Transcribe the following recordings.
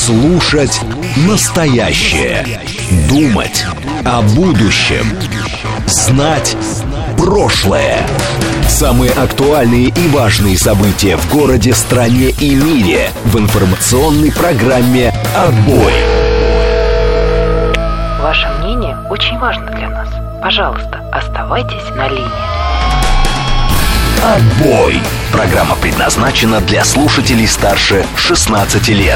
Слушать настоящее. Думать о будущем. Знать прошлое. Самые актуальные и важные события в городе, стране и мире в информационной программе «Отбой». Ваше мнение очень важно для нас. Пожалуйста, оставайтесь на линии. «Отбой». Программа предназначена для слушателей старше 16 лет.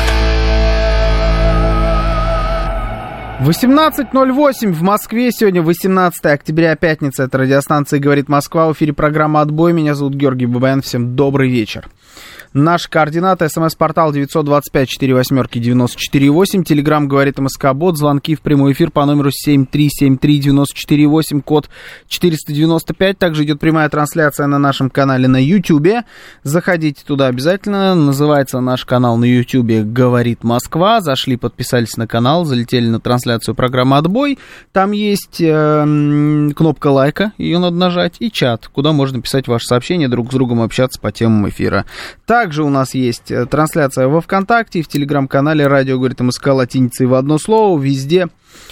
18:08 в Москве. Сегодня 18 октября, пятница. Это радиостанция «Говорит Москва». В эфире программа «Отбой». Меня зовут Георгий Бабаян. Всем добрый вечер. Наши координаты: СМС-портал 925-48-94-8, Телеграм «Говорит МСК-бот», звонки в прямой эфир по номеру 7373948, код 495. Также идет прямая трансляция на нашем канале на Ютьюбе. Заходите туда обязательно. Называется наш канал на Ютьюбе «Говорит Москва». Зашли, подписались на канал, залетели на трансляцию программы «Отбой». Там есть кнопка лайка, ее надо нажать, и чат, куда можно писать ваши сообщения, друг с другом общаться по темам эфира. Также у нас есть трансляция во ВКонтакте и в Телеграм-канале «Радио говорит МСК» латиницей в одно слово. Везде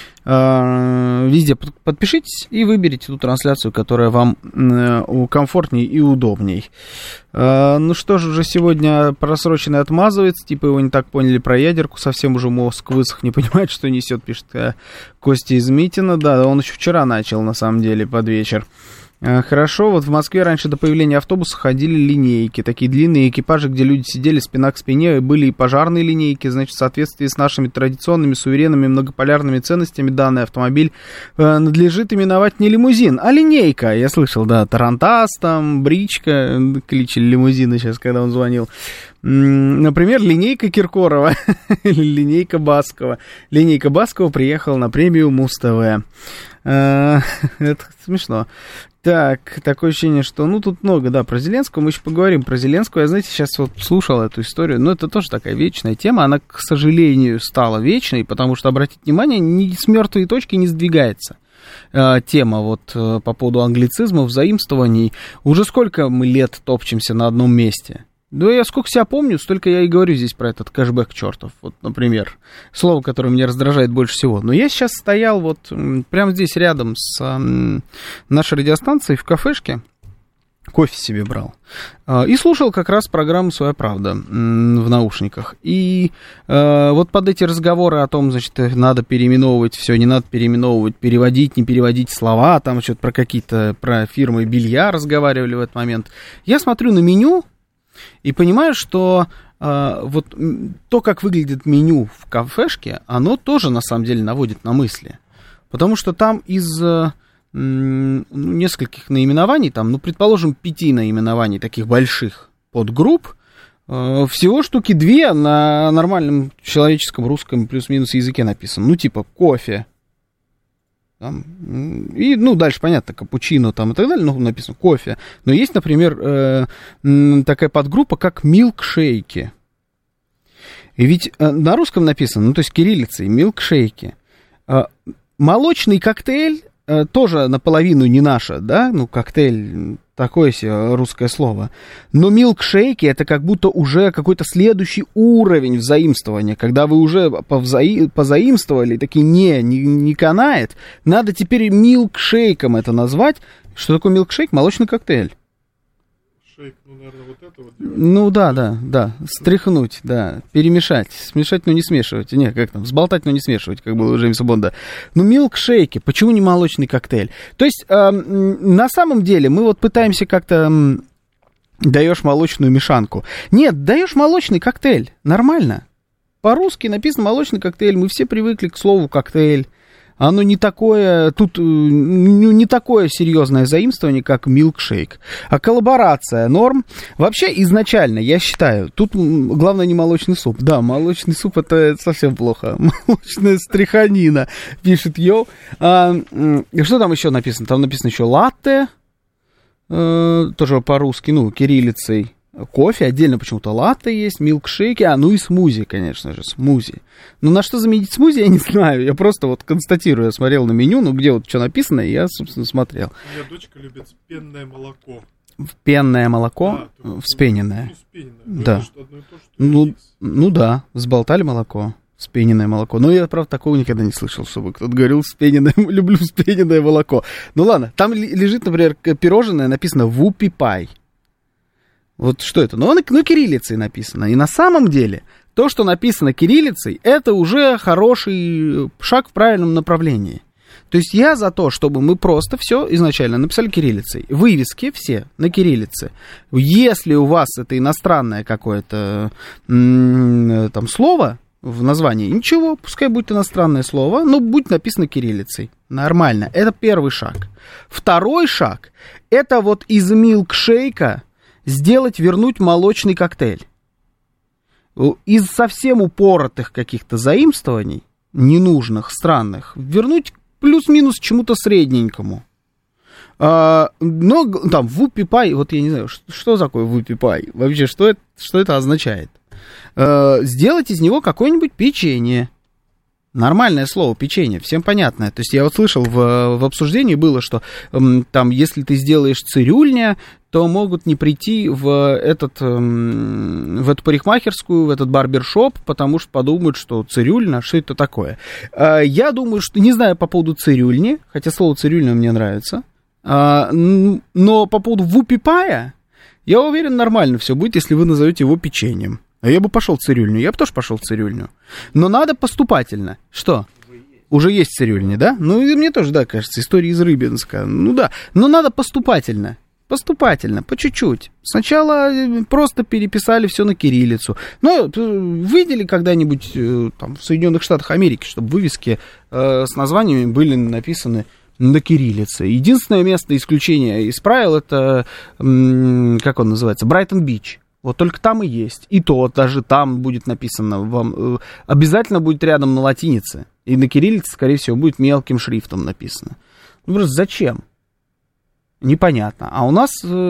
подпишитесь и выберите ту трансляцию, которая вам комфортней и удобней. Ну что же, уже сегодня просроченный отмазывается, типа его не так поняли про ядерку, совсем уже мозг высох, не понимает, что несет, пишет Костя из Митина. Да, он еще вчера начал, на самом деле, под вечер. Хорошо, вот в Москве раньше до появления автобуса ходили линейки, такие длинные экипажи, где люди сидели спина к спине, были и пожарные линейки, значит, в соответствии с нашими традиционными, суверенными, многополярными ценностями данный автомобиль надлежит именовать не лимузин, а линейка. Я слышал, да, Тарантас, там, Бричка, кличили лимузины сейчас, когда он звонил. Например, линейка Киркорова или линейка Баскова. Линейка Баскова приехала на премию Муз-ТВ. Это смешно. Так, такое ощущение, что, ну, тут много, да, про Зеленского, мы еще поговорим про Зеленского. Я, знаете, сейчас вот слушал эту историю, но это тоже такая вечная тема, она, к сожалению, стала вечной, потому что, обратите внимание, ни с мертвой точки не сдвигается. Тема вот по поводу англицизмов, заимствований. Уже сколько мы лет топчемся на одном месте? Да я сколько себя помню, столько я и говорю здесь про этот кэшбэк чертов. Вот, например, слово, которое меня раздражает больше всего. Но я сейчас стоял вот прямо здесь рядом с нашей радиостанцией в кафешке, кофе себе брал, и слушал как раз программу «Своя правда» в наушниках. И вот под эти разговоры о том, значит, надо переименовывать все, не надо переименовывать, переводить, не переводить слова, там что-то про какие-то, про фирмы белья разговаривали в этот момент. Я смотрю на меню и понимаю, что вот то, как выглядит меню в кафешке, оно тоже, на самом деле, наводит на мысли. Потому что там из нескольких наименований, там, ну, предположим, 5 наименований таких больших подгрупп, всего штуки 2 на нормальном человеческом русском плюс-минус языке написано. Ну, типа кофе. Там, и, ну, дальше, понятно, капучино там и так далее, но написано кофе. Но есть, например, такая подгруппа, как милкшейки. И ведь на русском написано, ну, то есть кириллицей, милкшейки. Молочный коктейль тоже наполовину не наше, да, ну, коктейль, такое себе русское слово. Но милкшейки — это как будто уже какой-то следующий уровень взаимствования, когда вы уже позаимствовали, такие, не канает, надо теперь милкшейком это назвать. Что такое милкшейк? Молочный коктейль. Шейк, ну, наверное, вот это вот делать. Ну, да, стряхнуть, да, перемешать, смешать, но не смешивать, не, как там, взболтать, но не смешивать, как было у Джеймса Бонда. Ну, милкшейки, почему не молочный коктейль? То есть, на самом деле, мы вот пытаемся как-то, даешь молочную мешанку. Нет, даешь молочный коктейль, нормально. По-русски написано молочный коктейль, мы все привыкли к слову коктейль. Оно не такое, тут не такое серьезное заимствование, как милкшейк. А коллаборация норм. Вообще, изначально, я считаю, тут главное не молочный суп. Да, молочный суп — это совсем плохо. Молочная стряханина, пишет Йоу. Что там еще написано? Там написано еще латте, тоже по-русски, ну, кириллицей. Кофе, отдельно почему-то латте есть, милкшейки, ну и смузи, конечно же, смузи. Ну, на что заменить смузи, я не знаю, я просто вот констатирую, я смотрел на меню, ну, где вот что написано, и я, собственно, смотрел. У меня дочка любит пенное молоко. Пенное молоко, да, вспененное. Вспененное. Да. Это одно и то, что ну да, взболтали молоко. Вспененное молоко. Но я, правда, такого никогда не слышал, чтобы кто-то говорил люблю вспененное молоко. Ну ладно, там лежит, например, пирожное, написано «Вупи пай». Вот что это? Ну, кириллицей написано. И на самом деле, то, что написано кириллицей, это уже хороший шаг в правильном направлении. То есть я за то, чтобы мы просто все изначально написали кириллицей. Вывески все на кириллице. Если у вас это иностранное какое-то там слово в названии, ничего, пускай будет иностранное слово, но будет написано кириллицей. Нормально. Это первый шаг. Второй шаг, это вот из милкшейка вернуть молочный коктейль. Из совсем упоротых каких-то заимствований, ненужных, странных, вернуть плюс-минус чему-то средненькому. Но там вупи пай, вот я не знаю, что такое вупи пай? Вообще, что это означает? Сделать из него какое-нибудь печенье. Нормальное слово, печенье, всем понятное. То есть я вот слышал в обсуждении было, что там, если ты сделаешь цирюльня, то могут не прийти в эту парикмахерскую, в этот барбершоп, потому что подумают, что цирюльня, что это такое. Я думаю, что не знаю по поводу цирюльни, хотя слово цирюльня мне нравится, но по поводу вупи-пая, я уверен, нормально все будет, если вы назовете его печеньем. А я бы пошел в цирюльню, я бы тоже пошел в цирюльню. Но надо поступательно. Что? Уже есть цирюльня, да? Ну, и мне тоже, да, кажется, история из Рыбинска. Ну, да, но надо поступательно. Поступательно, по чуть-чуть. Сначала просто переписали все на кириллицу. Ну, видели когда-нибудь там в Соединенных Штатах Америки, чтобы вывески с названиями были написаны на кириллице? Единственное место исключения из правил, это, как он называется, Брайтон-Бич. Вот только там и есть. И то даже там будет написано, вам обязательно будет рядом на латинице. И на кириллице, скорее всего, будет мелким шрифтом написано. Ну, просто зачем? Непонятно. А у нас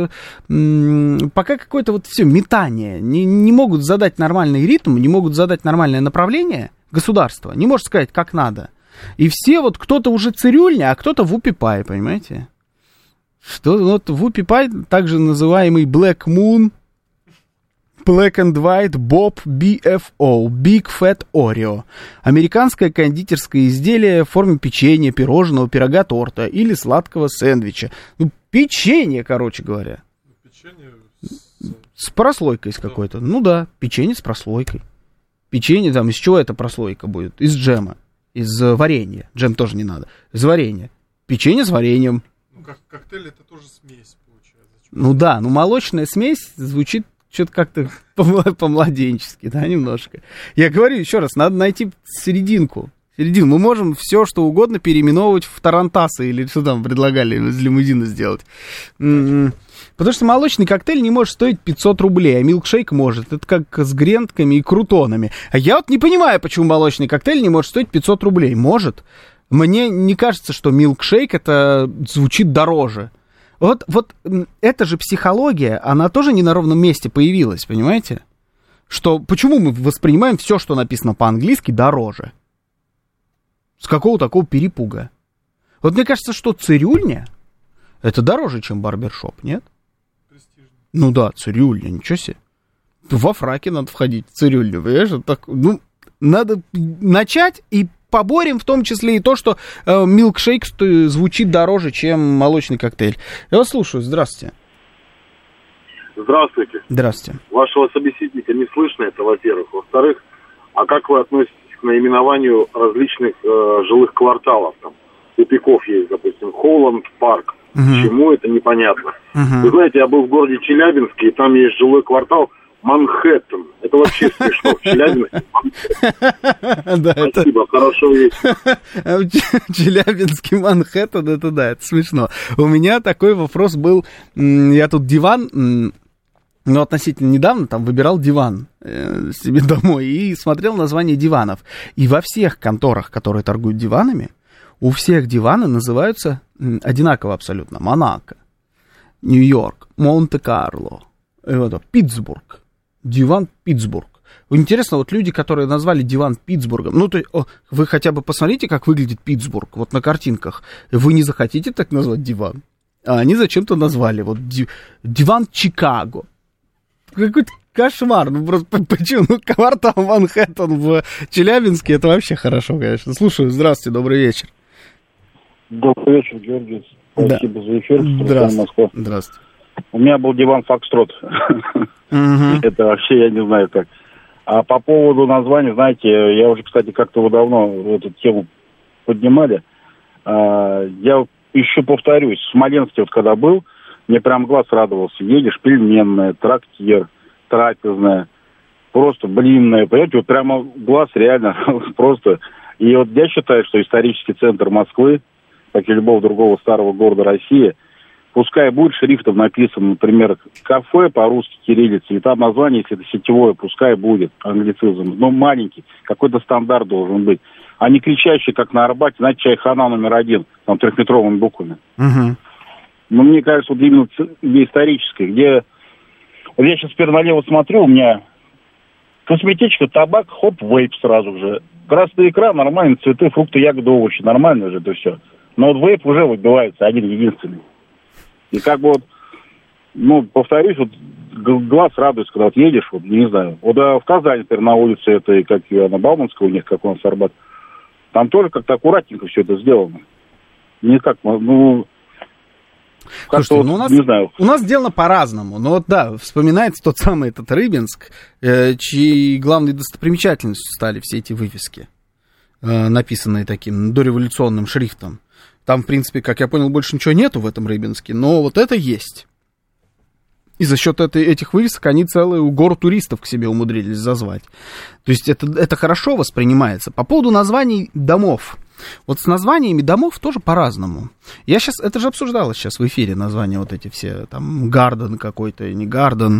пока какое-то вот все метание. Не могут задать нормальный ритм, не могут задать нормальное направление государства. Не может сказать, как надо. И все вот кто-то уже цирюльня, а кто-то вупи-пай, понимаете? Что вот вупи-пай, также называемый Black Moon, Black and White Bob BFO, Big Fat Oreo. Американское кондитерское изделие в форме печенья, пирожного, пирога, торта или сладкого сэндвича. Ну, печенье, короче говоря. Печенье с прослойкой с какой-то. Ну да, печенье с прослойкой. Печенье, там, из чего эта прослойка будет? Из джема, из варенья. Джем тоже не надо. Из варенья. Печенье с вареньем. Ну, как коктейль, это тоже смесь получается. Ну да, ну молочная смесь звучит что-то как-то по-младенчески, да, немножко. Я говорю еще раз, надо найти серединку. Мы можем все, что угодно переименовывать в тарантасы или что там предлагали из лимузина сделать. Потому что молочный коктейль не может стоить 500 рублей, а милкшейк может. Это как с гренками и крутонами. А я вот не понимаю, почему молочный коктейль не может стоить 500 рублей. Может. Мне не кажется, что милкшейк это звучит дороже. Вот эта же психология, она тоже не на ровном месте появилась, понимаете? Что, почему мы воспринимаем все, что написано по-английски, дороже? С какого такого перепуга? Вот мне кажется, что цирюльня, это дороже, чем барбершоп, нет? Престижно. Ну да, цирюльня, ничего себе. Во фраке надо входить в цирюльню, понимаешь? Так, ну, надо начать и поборем в том числе и то, что милкшейк звучит дороже, чем молочный коктейль. Я вас слушаю, здравствуйте. Здравствуйте. Здравствуйте. Вашего собеседника не слышно, это во-первых. Во-вторых, а как вы относитесь к наименованию различных жилых кварталов? Там тупиков есть, допустим, Холланд Парк. Почему это непонятно. Вы знаете, я был в городе Челябинске, и там есть жилой квартал Манхэттен. Это вообще смешно. В Челябинске. Спасибо, хорошо есть. Челябинский Манхэттен, это да, это смешно. У меня такой вопрос был. Я тут диван, ну, относительно недавно, там, выбирал диван себе домой и смотрел названия диванов. И во всех конторах, которые торгуют диванами, у всех диваны называются одинаково абсолютно. Монако, Нью-Йорк, Монте-Карло, Питтсбург. Диван Питтсбург. Интересно, вот люди, которые назвали диван Питтсбургом, ну, то есть, вы хотя бы посмотрите, как выглядит Питтсбург, вот на картинках. Вы не захотите так назвать диван? А они зачем-то назвали, вот, диван Чикаго. Какой-то кошмар. Ну, просто почему? Ну, квартал Манхэттен в Челябинске, это вообще хорошо, конечно. Слушаю, здравствуйте, добрый вечер. Добрый вечер, Георгий. Спасибо за эфир. Здравствуйте. Здравствуйте. У меня был диван Фокстрот. Это вообще, я не знаю как. А по поводу названия, знаете, я уже, кстати, как-то давно эту тему поднимали. Я еще повторюсь, в Смоленске вот когда был, мне прям глаз радовался. Едешь, пельменная, трактир, трапезная, просто блинная. Понимаете, вот прямо глаз реально просто. И вот я считаю, что исторический центр Москвы, как и любого другого старого города России, пускай будет шрифтом написано, например, кафе по-русски кириллицей, и там название, если это сетевое, пускай будет англицизм, но маленький, какой-то стандарт должен быть, а не кричащий, как на Арбате, знаете, чайхана номер 1, там 3-метровыми буквами. Но мне кажется, вот именно где историческое, где... Вот я сейчас теперь налево смотрю, у меня косметичка, табак, хоп, вейп сразу же. Красный экран, нормальные цветы, фрукты, ягоды, овощи, нормально же это все. Но вот вейп уже выбивается один-единственный. И как бы вот, ну, повторюсь, вот глаз радуется, когда вот едешь, вот, не знаю. Вот в Казани, теперь на улице этой, как ее, на Бауманской у них, как у нас Арбат, там тоже как-то аккуратненько все это сделано. Не как, ну... Слушайте, вот, ну не знаю. у нас сделано по-разному. Но вот да, вспоминается тот самый этот Рыбинск, чьей главной достопримечательностью стали все эти вывески, написанные таким дореволюционным шрифтом. Там, в принципе, как я понял, больше ничего нету в этом Рыбинске, но вот это есть. И за счет этих вывесок они целую гору туристов к себе умудрились зазвать. То есть это хорошо воспринимается. По поводу названий домов. Вот с названиями домов тоже по-разному. Я сейчас, это же обсуждалось сейчас в эфире, названия вот эти все, там, Гарден какой-то, не Гарден.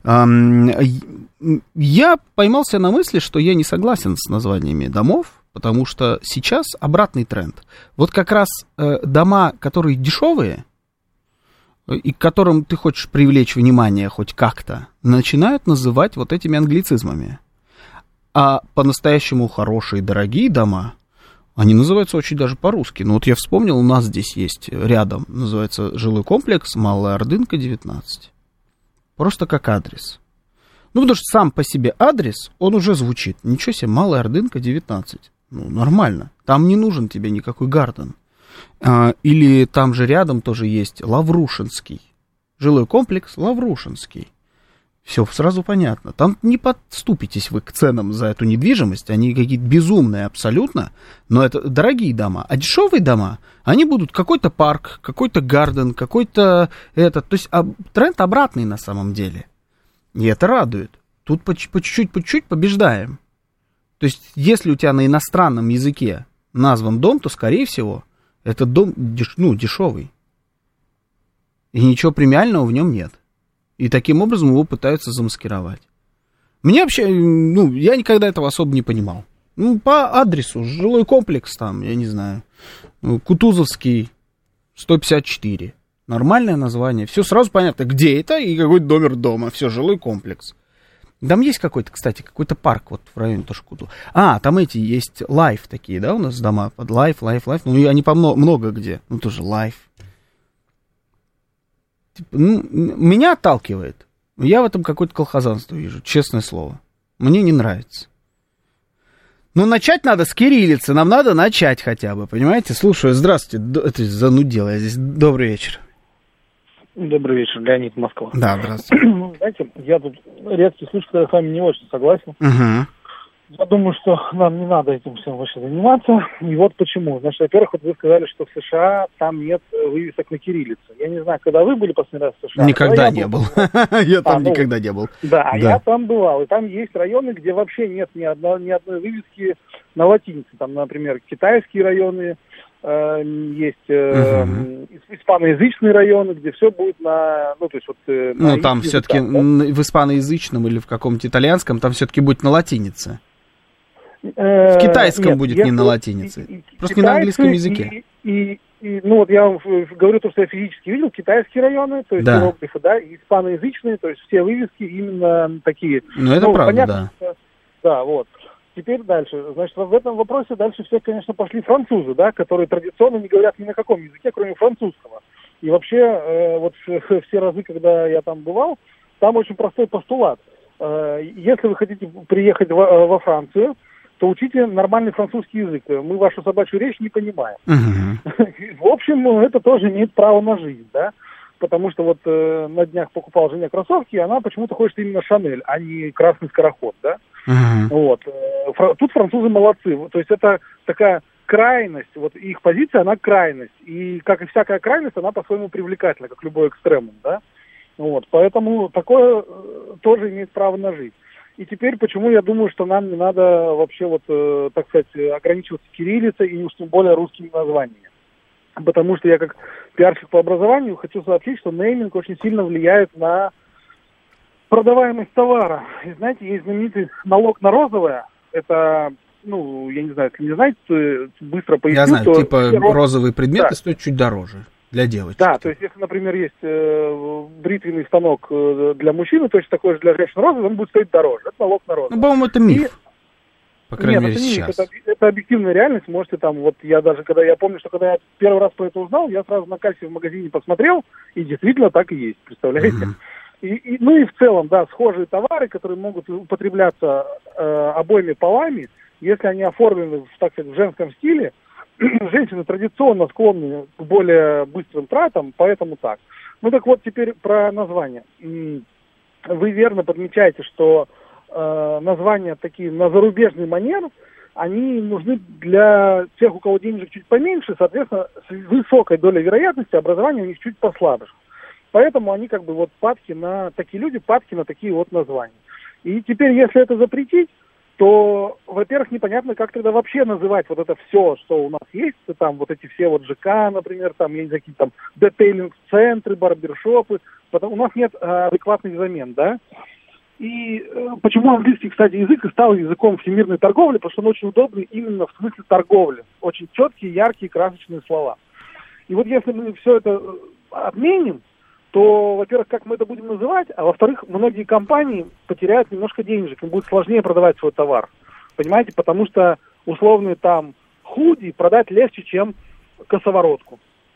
Я поймался на мысли, что я не согласен с названиями домов, потому что сейчас обратный тренд. Вот как раз дома, которые дешевые, и к которым ты хочешь привлечь внимание хоть как-то, начинают называть вот этими англицизмами. А по-настоящему хорошие, дорогие дома, они называются очень даже по-русски. Ну вот я вспомнил, у нас здесь есть рядом, называется жилой комплекс Малая Ордынка, 19. Просто как адрес. Ну потому что сам по себе адрес, он уже звучит. Ничего себе, Малая Ордынка, 19. Ну нормально, там не нужен тебе никакой Гарден. Или там же рядом тоже есть Лаврушинский. Жилой комплекс Лаврушинский. Все сразу понятно. Там не подступитесь вы к ценам за эту недвижимость. Они какие-то безумные абсолютно. Но это дорогие дома. А дешевые дома, они будут какой-то парк, какой-то гарден, какой-то этот. То есть тренд обратный на самом деле. И это радует. Тут по чуть-чуть побеждаем. То есть если у тебя на иностранном языке назван дом, то, скорее всего, этот дом дешевый. И ничего премиального в нем нет. И таким образом его пытаются замаскировать. Мне вообще, я никогда этого особо не понимал. По адресу, жилой комплекс там, я не знаю, Кутузовский, 154. Нормальное название. Все сразу понятно, где это и какой номер дома. Все, жилой комплекс. Там есть какой-то, кстати, какой-то парк вот в районе тоже Куту. Так эти есть Life такие, да, у нас дома под Life. Ну, и они много где. Ну, тоже Life. Меня отталкивает. Я в этом какое-то колхозанство вижу, честное слово. Мне не нравится. Но начать надо с кириллицы. Нам надо начать хотя бы, понимаете? Слушаю, здравствуйте. Это занудел я здесь. Добрый вечер. Добрый вечер, Леонид, Москва. Да, здравствуйте. Знаете, я тут редкий случай, когда с вами не очень согласен. Угу. Я думаю, что нам не надо этим всем вообще заниматься. И вот почему. Значит, во-первых, вот вы сказали, что в США там нет вывесок на кириллице. Я не знаю, когда вы были последний раз в США. Никогда не был. Я там никогда не был. Да, я там бывал. И там есть районы, где вообще нет ни одной вывески на латинице. Там, например, китайские районы, есть испаноязычные районы, где все будет на... Ну, то есть вот... там все-таки в испаноязычном или в каком-то итальянском там все-таки будет на латинице. В китайском будет не на латинице. Просто не на английском языке. Вот я вам говорю то, что я физически видел, китайские районы, то есть иероглифы, да, и испаноязычные, то есть все вывески именно такие. Ну, это правда, понятно, да. Да, вот. Теперь дальше. Значит, в этом вопросе дальше все, конечно, пошли французы, да, которые традиционно не говорят ни на каком языке, кроме французского. И вообще, вот все разы, когда я там бывал, там очень простой постулат. Если вы хотите приехать во Францию, то учите нормальный французский язык. Мы вашу собачью речь не понимаем. В общем, это тоже имеет право на жизнь, да? Потому что вот на днях покупал жене кроссовки, и она почему-то хочет именно Шанель, а не красный скороход, да? Вот. Тут французы молодцы. То есть это такая крайность, вот их позиция, она крайность. И, как и всякая крайность, она по-своему привлекательна, как любой экстремум, да? Вот. Поэтому такое тоже имеет право на жизнь. И теперь, почему я думаю, что нам не надо вообще, вот, так сказать, ограничиваться кириллицей и уж тем более русскими названиями. Потому что я как пиарщик по образованию хочу сообщить, что нейминг очень сильно влияет на продаваемость товара. И знаете, есть знаменитый налог на розовое. Это, ну, я не знаю, если не знаете, то быстро поясню. Я знаю, то типа розовые предметы стоят чуть дороже для девочек. Да, то есть если, например, есть бритвенный станок для мужчины, точно такой же для женщины розовый, он будет стоить дороже. Это налог на розовое. Ну, по-моему, это миф. По крайней мере, это не сейчас. это объективная реальность. Можете там, вот я даже, я помню, что когда я первый раз про это узнал, я сразу на кассе в магазине посмотрел, и действительно так и есть, представляете? Ну и в целом, да, схожие товары, которые могут употребляться обоими полами, если они оформлены, так сказать, в женском стиле, женщины традиционно склонны к более быстрым тратам, поэтому так. Ну так вот, теперь про название. Вы верно подмечаете, что названия такие на зарубежный манер, они нужны для тех, у кого денежек чуть поменьше, соответственно, с высокой долей вероятности образование у них чуть послабже. Поэтому они как бы вот падки на такие вот названия. И теперь, если это запретить, то, во-первых, непонятно, как тогда вообще называть вот это все, что у нас есть, там вот эти все вот ЖК, например, там, я не знаю, какие-то там детейлинг-центры, барбершопы, потому у нас нет адекватных замен, да. И почему английский, кстати, язык и стал языком всемирной торговли, потому что он очень удобный именно в смысле торговли. Очень четкие, яркие, красочные слова. И вот если мы все это отменим, то, во-первых, как мы это будем называть, а во-вторых, многие компании потеряют немножко денежек, им будет сложнее продавать свой товар. Понимаете, потому что условные там худи продать легче, чем косоворотку.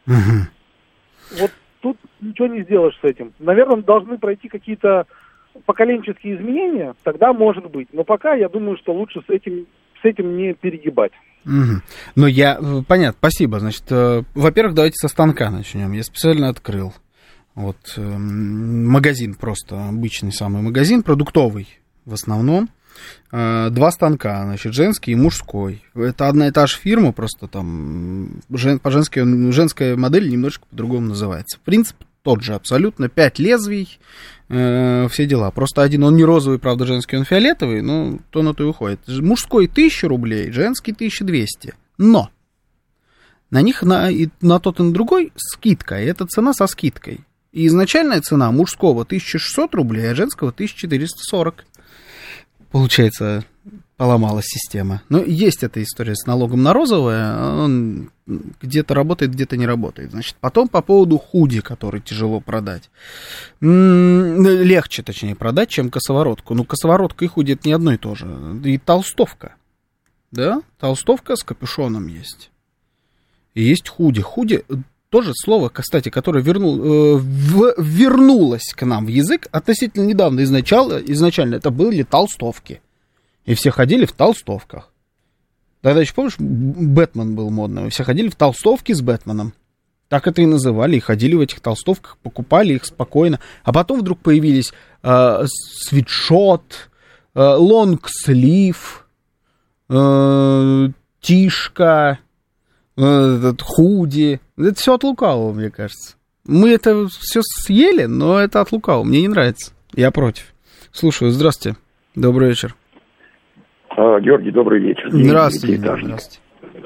Вот тут ничего не сделаешь с этим. Наверное, должны пройти какие-то поколенческие изменения, тогда может быть. Но пока я думаю, что лучше с этим не перегибать. Но понятно, спасибо. Значит, во-первых, давайте со станка начнем. Я специально открыл. Вот магазин, просто обычный самый магазин, продуктовый в основном. 2 станка, значит, женский и мужской. Это одна и та же фирма, просто там женская модель немножечко по-другому называется. Принцип тот же абсолютно, 5 лезвий, все дела. Просто один, он не розовый, правда, женский, он фиолетовый, но то на то и уходит. Мужской 1000 рублей, женский 1200. Но на них на тот и на другой скидка, и это цена со скидкой. И изначальная цена мужского 1600 рублей, а женского 1440. Получается, поломалась система. Но есть эта история с налогом на розовое, он где-то работает, где-то не работает. Значит, потом по поводу худи, который тяжело продать. Легче, точнее, продать, чем косоворотку. Ну, косоворотка и худи — это не одно и то же. И толстовка. Да? Толстовка с капюшоном есть. И есть худи. Худи тоже слово, кстати, которое вернулось к нам в язык относительно недавно. Изначально это были толстовки. И все ходили в толстовках. Тогда еще, помнишь, Бэтмен был модным. И все ходили в толстовке с Бэтменом. Так это и называли. И ходили в этих толстовках, покупали их спокойно. А потом вдруг появились свитшот, лонгслив, тишка, худи. Это все от лукавого, мне кажется. Мы это все съели, но это от лукавого. Мне не нравится. Я против. Слушаю. Здравствуйте. Добрый вечер. Георгий, добрый вечер. Здравствуйте. Здравствуйте.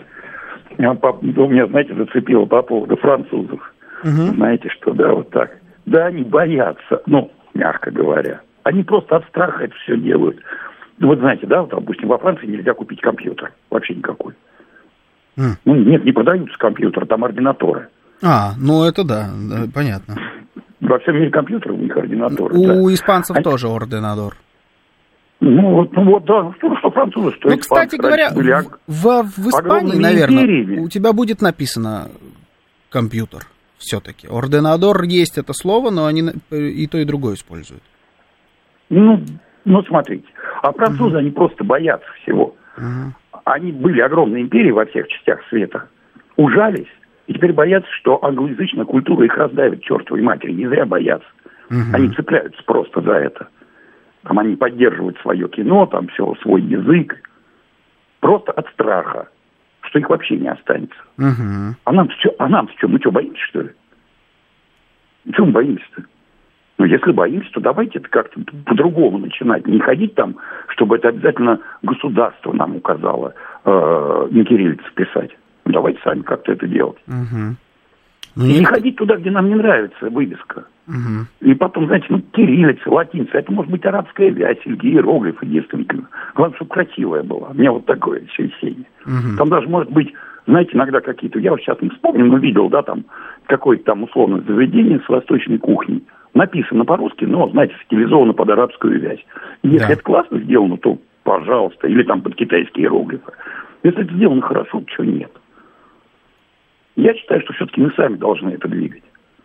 Меня, знаете, зацепило по поводу французов. Знаете, что, да, вот так. Да, они боятся, ну, мягко говоря. Они просто от страха это все делают. Ну, вот знаете, да, вот, допустим, во Франции нельзя купить компьютер. Вообще никакой. Ну, нет, не продаются компьютеры, там ординаторы. Ну это да, понятно. Во всем мире компьютеры, у них ординаторы. У испанцев тоже ординатор. Ну вот, да, что французы, что испанцы. Кстати говоря, в Испании, наверное, у тебя будет написано компьютер все-таки. Ординатор есть это слово, но они и то, и другое используют. Ну, Ну, смотрите, а французы, они просто боятся всего. Они были огромной империей во всех частях света, ужались, и теперь боятся, что англоязычная культура их раздавит чертовой матери. Не зря боятся. Они цепляются просто за это. Там они поддерживают свое кино, там все, свой язык. Просто от страха, что их вообще не останется. А нам-то что? Мы что, боимся, что ли? Чего мы боимся-то? Ну, если боимся, то давайте это как-то по-другому начинать. Не ходить там, чтобы это обязательно государство нам указало на кириллице писать. Ну, давайте сами как-то это делать. И не ходить туда, где нам не нравится вывеска. И потом, знаете, кириллица, латиница, это может быть арабская вязь или иероглифы, действительно. Главное, чтобы красивая была. У меня вот такое ощущение. Там даже может быть, знаете, иногда какие-то, я вот сейчас не вспомню, но видел, да, там какое-то там условное заведение с восточной кухней. Написано по-русски, но, знаете, стилизовано под арабскую вязь. И если это классно сделано, то пожалуйста. Или там под китайские иероглифы. Если это сделано хорошо, то чего нет? Я считаю, что все-таки мы сами должны это двигать.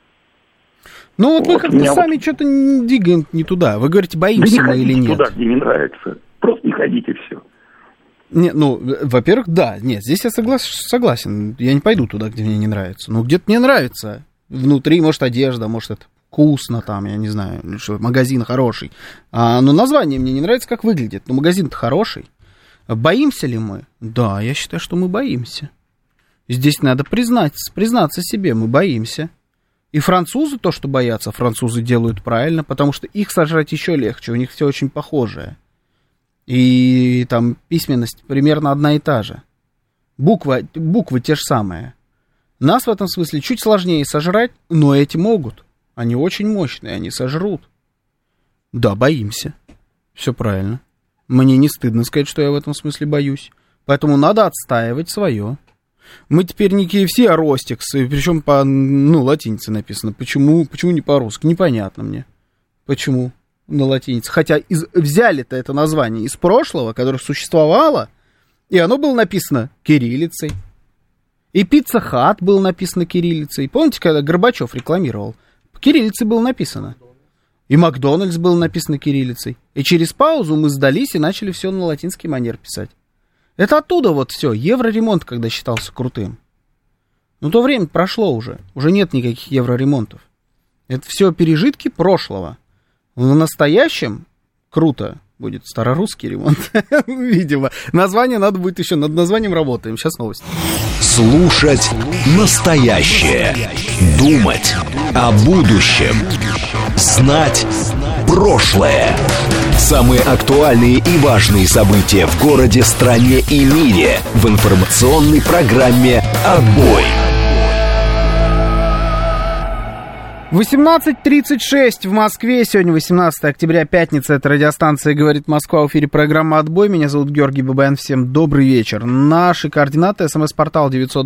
Ну вот мы как-то сами что-то двигаем не туда. Вы говорите, боимся мы или нет? Не туда, где не нравится. Просто не ходите, все. Не, ну, во-первых, да. Нет, здесь я согласен. Я не пойду туда, где мне не нравится. Но где-то мне нравится. Внутри, может, одежда, может, это вкусно там, я не знаю, что магазин хороший. Но название мне не нравится, как выглядит. Но магазин-то хороший. Боимся ли мы? Да, я считаю, что мы боимся. Здесь надо признаться себе, мы боимся. И французы то, что боятся, французы делают правильно, потому что их сожрать еще легче, у них все очень похожее. И там письменность примерно одна и та же. Буквы те же самые. Нас в этом смысле чуть сложнее сожрать, но эти могут. Они очень мощные, они сожрут. Да, боимся. Все правильно. Мне не стыдно сказать, что я в этом смысле боюсь. Поэтому надо отстаивать свое. Мы теперь не KFC, а Ростикс, причем по, латинице написано. Почему не по-русски? Непонятно мне. Почему на латинице? Хотя взяли-то это название из прошлого, которое существовало, и оно было написано кириллицей. И Пицца Хат был написано кириллицей. Помните, когда Горбачев рекламировал? Кириллицей было написано. И Макдональдс был написано кириллицей. И через паузу мы сдались и начали все на латинский манер писать. Это оттуда вот все. Евроремонт, когда считался крутым. Ну, то время прошло уже. Уже нет никаких евроремонтов. Это все пережитки прошлого. В настоящем круто будет старорусский ремонт. Видимо. Название надо будет еще. Над названием работаем. Сейчас новости. Слушать настоящее. Думать о будущем. Знать прошлое. Самые актуальные и важные события в городе, стране и мире в информационной программе «Отбой». 18:36 в Москве. Сегодня 18 октября, пятница. Это радиостанция «Говорит Москва». В эфире программа «Отбой». Меня зовут Георгий Бабаян. Всем добрый вечер. Наши координаты. СМС-портал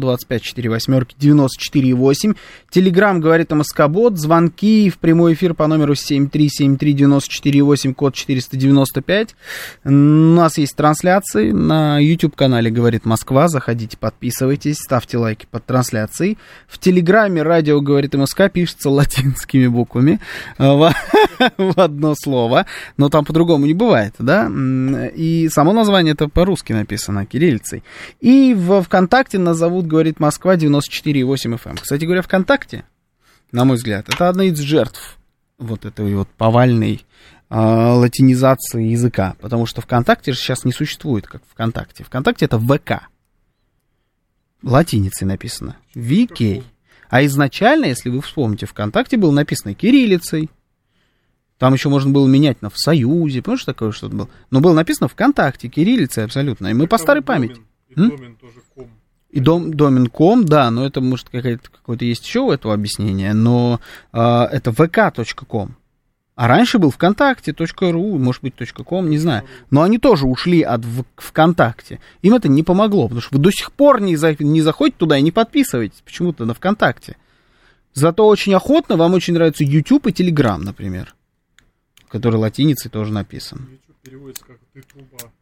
925-48-94-8. Телеграм «Говорит МСК-бот». Звонки в прямой эфир по номеру 7373948, код 495. У нас есть трансляции на YouTube-канале «Говорит Москва». Заходите, подписывайтесь, ставьте лайки под трансляцией. В Телеграме «Радио Говорит МСК» пишется латинскими буквами в одно слово, но там по-другому не бывает, да, и само название это по-русски написано, кириллицей. И в ВКонтакте нас зовут «Говорит Москва» 94,8 FM. Кстати говоря, ВКонтакте, на мой взгляд, это одна из жертв вот этой вот повальной латинизации языка, потому что ВКонтакте же сейчас не существует, как ВКонтакте. ВКонтакте это ВК. Латиницей написано. VK. А изначально, если вы вспомните, ВКонтакте было написано кириллицей. Там еще можно было менять в Союзе. Помнишь, такое что-то было? Но было написано ВКонтакте, кириллицей абсолютно. И мы по старой памяти. И домен тоже ком. И домен ком, да, но это, может, какое-то есть еще у этого объяснение. Но это vk.com. А раньше был ВКонтакте.ру, может быть, .com, не знаю. Но они тоже ушли от ВКонтакте. Им это не помогло, потому что вы до сих пор не заходите туда и не подписываетесь почему-то на ВКонтакте. Зато очень охотно вам очень нравится YouTube и Telegram, например, который латиницей тоже написан. YouTube переводится как «ты труба».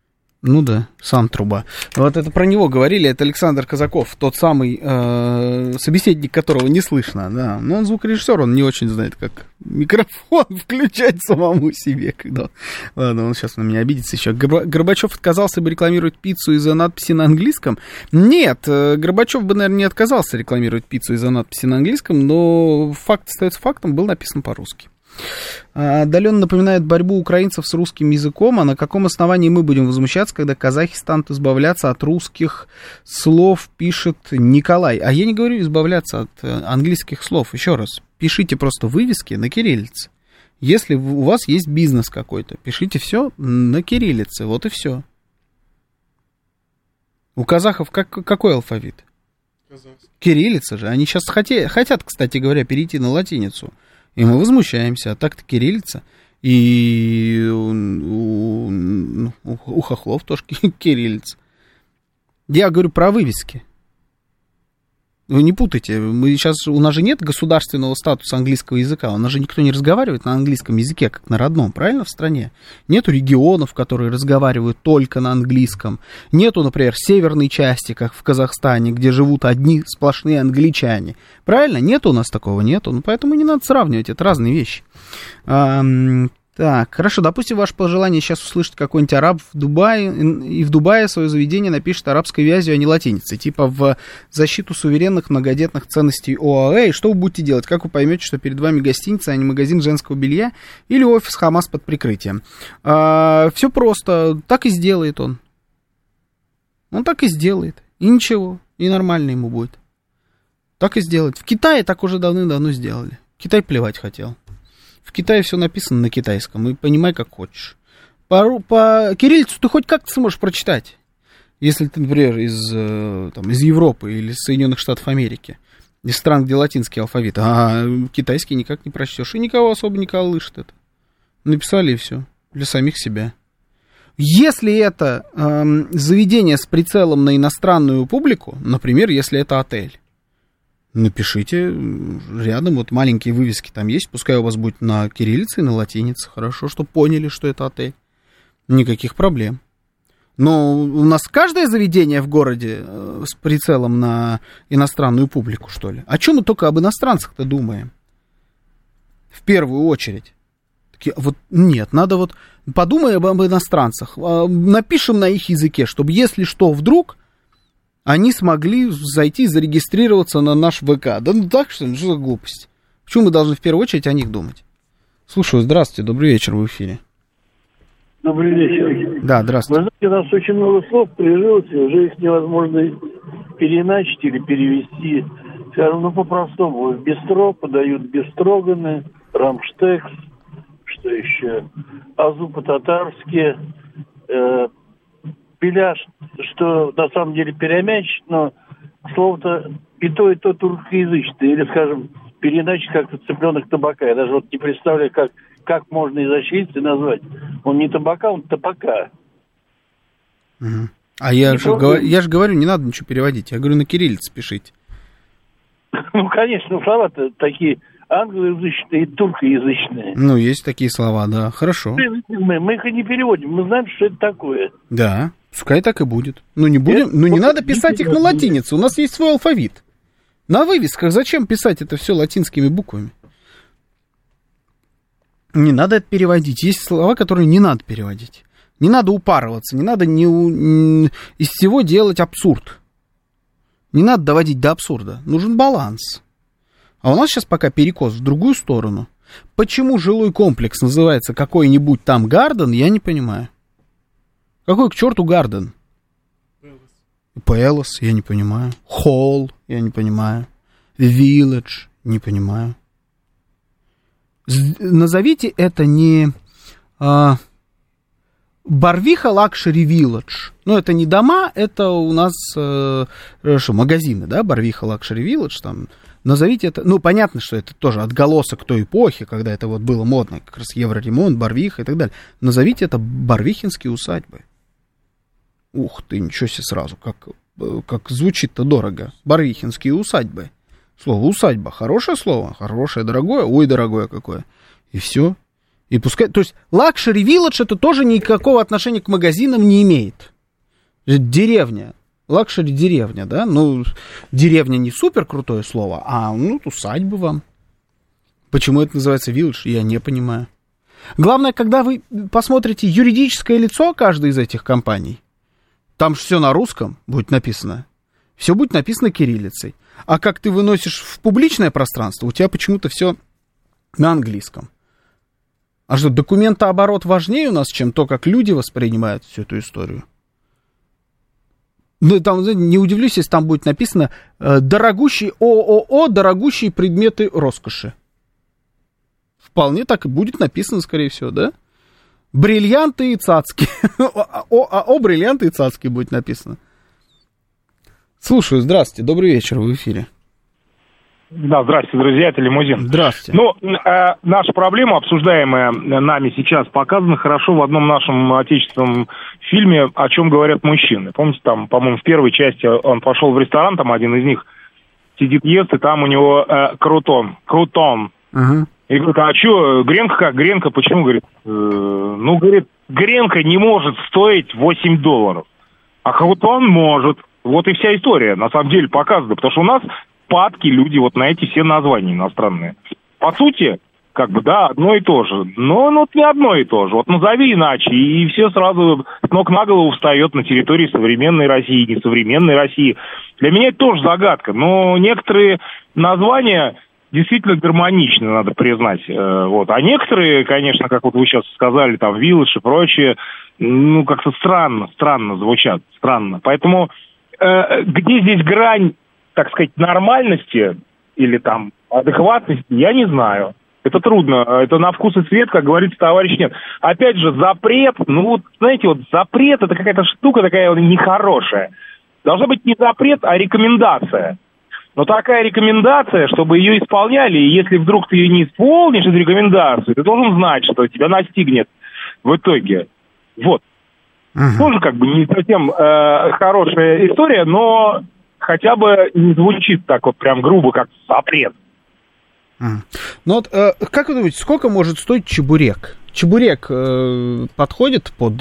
Ну да, сам труба. Вот это про него говорили, это Александр Казаков, тот самый собеседник, которого не слышно, да. Но он звукорежиссер, он не очень знает, как микрофон включать самому себе. Когда... Ладно, он сейчас на меня обидится еще. Горбачев отказался бы рекламировать пиццу из-за надписи на английском? Нет, Горбачев бы, наверное, не отказался рекламировать пиццу из-за надписи на английском, но факт остается фактом, был написан по-русски. Отдаленно напоминает борьбу украинцев с русским языком. А на каком основании мы будем возмущаться, когда казахи станут избавляться от русских слов, пишет Николай. А я не говорю избавляться от английских слов. Еще раз, пишите просто вывески на кириллице. Если у вас есть бизнес какой-то, пишите все на кириллице. Вот и все. У казахов какой алфавит? Казахский. Кириллица же. Они сейчас хотят, кстати говоря, перейти на латиницу. И мы возмущаемся, а так-то кириллица. И у хохлов тоже кириллица. Я говорю про вывески. Вы не путайте. У нас же нет государственного статуса английского языка. У нас же никто не разговаривает на английском языке, как на родном, правильно, в стране? Нету регионов, которые разговаривают только на английском. Нету, например, северной части, как в Казахстане, где живут одни сплошные англичане. Правильно? Нету у нас такого, нету. Ну, поэтому не надо сравнивать, это разные вещи. Так, хорошо, допустим, ваше пожелание сейчас услышать какой-нибудь араб в Дубае, и в Дубае свое заведение напишет арабской вязью, а не латиницей, типа в защиту суверенных многодетных ценностей ОАЭ. И что вы будете делать? Как вы поймете, что перед вами гостиница, а не магазин женского белья или офис Хамас под прикрытием? Все просто, так и сделает он. Он так и сделает, и ничего, и нормально ему будет. Так и сделает. В Китае так уже давным-давно сделали. Китай плевать хотел. В Китае все написано на китайском, и понимай, как хочешь. По кириллицу ты хоть как-то сможешь прочитать, если ты, например, из Европы или из Соединенных Штатов Америки, из стран, где латинский алфавит, а китайский никак не прочтешь, и никого особо не колышет это. Написали, и все, для самих себя. Если это заведение с прицелом на иностранную публику, например, если это отель, напишите рядом, вот маленькие вывески там есть, пускай у вас будет на кириллице и на латинице, хорошо, чтобы поняли, что это отель. Никаких проблем. Но у нас каждое заведение в городе с прицелом на иностранную публику, что ли? А чем мы только об иностранцах-то думаем? В первую очередь. Вот нет, надо вот подумаем об иностранцах, напишем на их языке, чтобы если что вдруг... Они смогли зайти и зарегистрироваться на наш ВК. Да ну так, что ли? Что за глупость? Почему мы должны в первую очередь о них думать? Слушаю, здравствуйте, добрый вечер, в эфире. Добрый вечер. Да, здравствуйте. Вы знаете, у нас очень много слов прижилось, и уже их невозможно переиначить или перевести. Скажем, ну по-простому. В бистро подают бестроганы, рамштекс, что еще? Азу по-татарски, беляш, что на самом деле перемячить, но слово-то и то туркоязычное. Или, скажем, переиначить как-то цыпленок табака. Я даже вот не представляю, как можно изощриться и назвать. Он не табака, он табака. Угу. А я же говорю, не надо ничего переводить. Я говорю, на кириллице пишите. Ну, конечно, слова-то такие англоязычные и туркоязычные. Ну, есть такие слова, да, хорошо. Мы их и не переводим, мы знаем, что это такое. Да, пускай так и будет. Ну, не будем, не надо писать их на латинице, у нас есть свой алфавит. На вывесках зачем писать это все латинскими буквами? Не надо это переводить. Есть слова, которые не надо переводить. Не надо упарываться, не надо из всего делать абсурд. Не надо доводить до абсурда. Нужен баланс. А у нас сейчас пока перекос в другую сторону. Почему жилой комплекс называется какой-нибудь там Гарден, я не понимаю. Какой к черту Гарден? Пэлас, я не понимаю. Холл, я не понимаю. Вилледж, не понимаю. Назовите это не Барвиха Лакшери Вилледж. Ну, это не дома, это у нас магазины, да, Барвиха Лакшери Вилледж, там. Назовите это, ну, понятно, что это тоже отголосок той эпохи, когда это вот было модно, как раз Евроремонт, Барвиха и так далее. Назовите это Барвихинские усадьбы. Ух ты, ничего себе сразу, как звучит-то дорого. Барвихинские усадьбы. Слово усадьба, хорошее слово, хорошее, дорогое, ой, дорогое какое. И все. И пускай, то есть, лакшери вилледж это тоже никакого отношения к магазинам не имеет. Деревня. Лакшери деревня, да? Ну, деревня не супер крутое слово, а, ну, усадьба вам. Почему это называется вилледж, я не понимаю. Главное, когда вы посмотрите юридическое лицо каждой из этих компаний, там же все на русском будет написано. Все будет написано кириллицей. А как ты выносишь в публичное пространство, у тебя почему-то все на английском. А что, документооборот важнее у нас, чем то, как люди воспринимают всю эту историю? Ну, там, не удивлюсь, если там будет написано «дорогущие ООО, дорогущие предметы роскоши». Вполне так и будет написано, скорее всего, да? Бриллианты и цацки. ОАО бриллианты и цацки будет написано. Слушаю, здравствуйте, добрый вечер, в эфире. Да, здравствуйте, друзья, это Лимузин. Здравствуйте. Ну, наша проблема, обсуждаемая нами сейчас, показана хорошо в одном нашем отечественном фильме «О чем говорят мужчины». Помните, там, по-моему, в первой части он пошел в ресторан, там один из них сидит, ест, и там у него крутон. Ага. И говорит, а что, гренка как? Гренка, почему? Говорит, ну, говорит, гренка не может стоить $8, а крутон может. Вот и вся история, на самом деле, показана, потому что у нас падки люди вот на эти все названия иностранные. По сути, как бы, да, одно и то же. Но ну, не одно и то же. Вот назови иначе, и все сразу с ног на голову встает на территории современной России, несовременной России. Для меня это тоже загадка. Но некоторые названия действительно гармоничны, надо признать. Вот. А некоторые, конечно, как вот вы сейчас сказали, там, вилледж и прочее, ну, как-то странно звучат, странно. Поэтому где здесь грань, так сказать, нормальности или там адекватности, я не знаю. Это трудно. Это на вкус и цвет, как говорится, товарищ нет. Опять же, запрет, ну вот, знаете, вот запрет это какая-то штука такая нехорошая. Должна быть не запрет, а рекомендация. Но такая рекомендация, чтобы ее исполняли, и если вдруг ты ее не исполнишь, эту рекомендацию, ты должен знать, что тебя настигнет в итоге. Вот. Тоже как бы не совсем хорошая история, но хотя бы не звучит так вот прям грубо, как запрет. Ну вот, как вы думаете, сколько может стоить чебурек? Чебурек подходит под,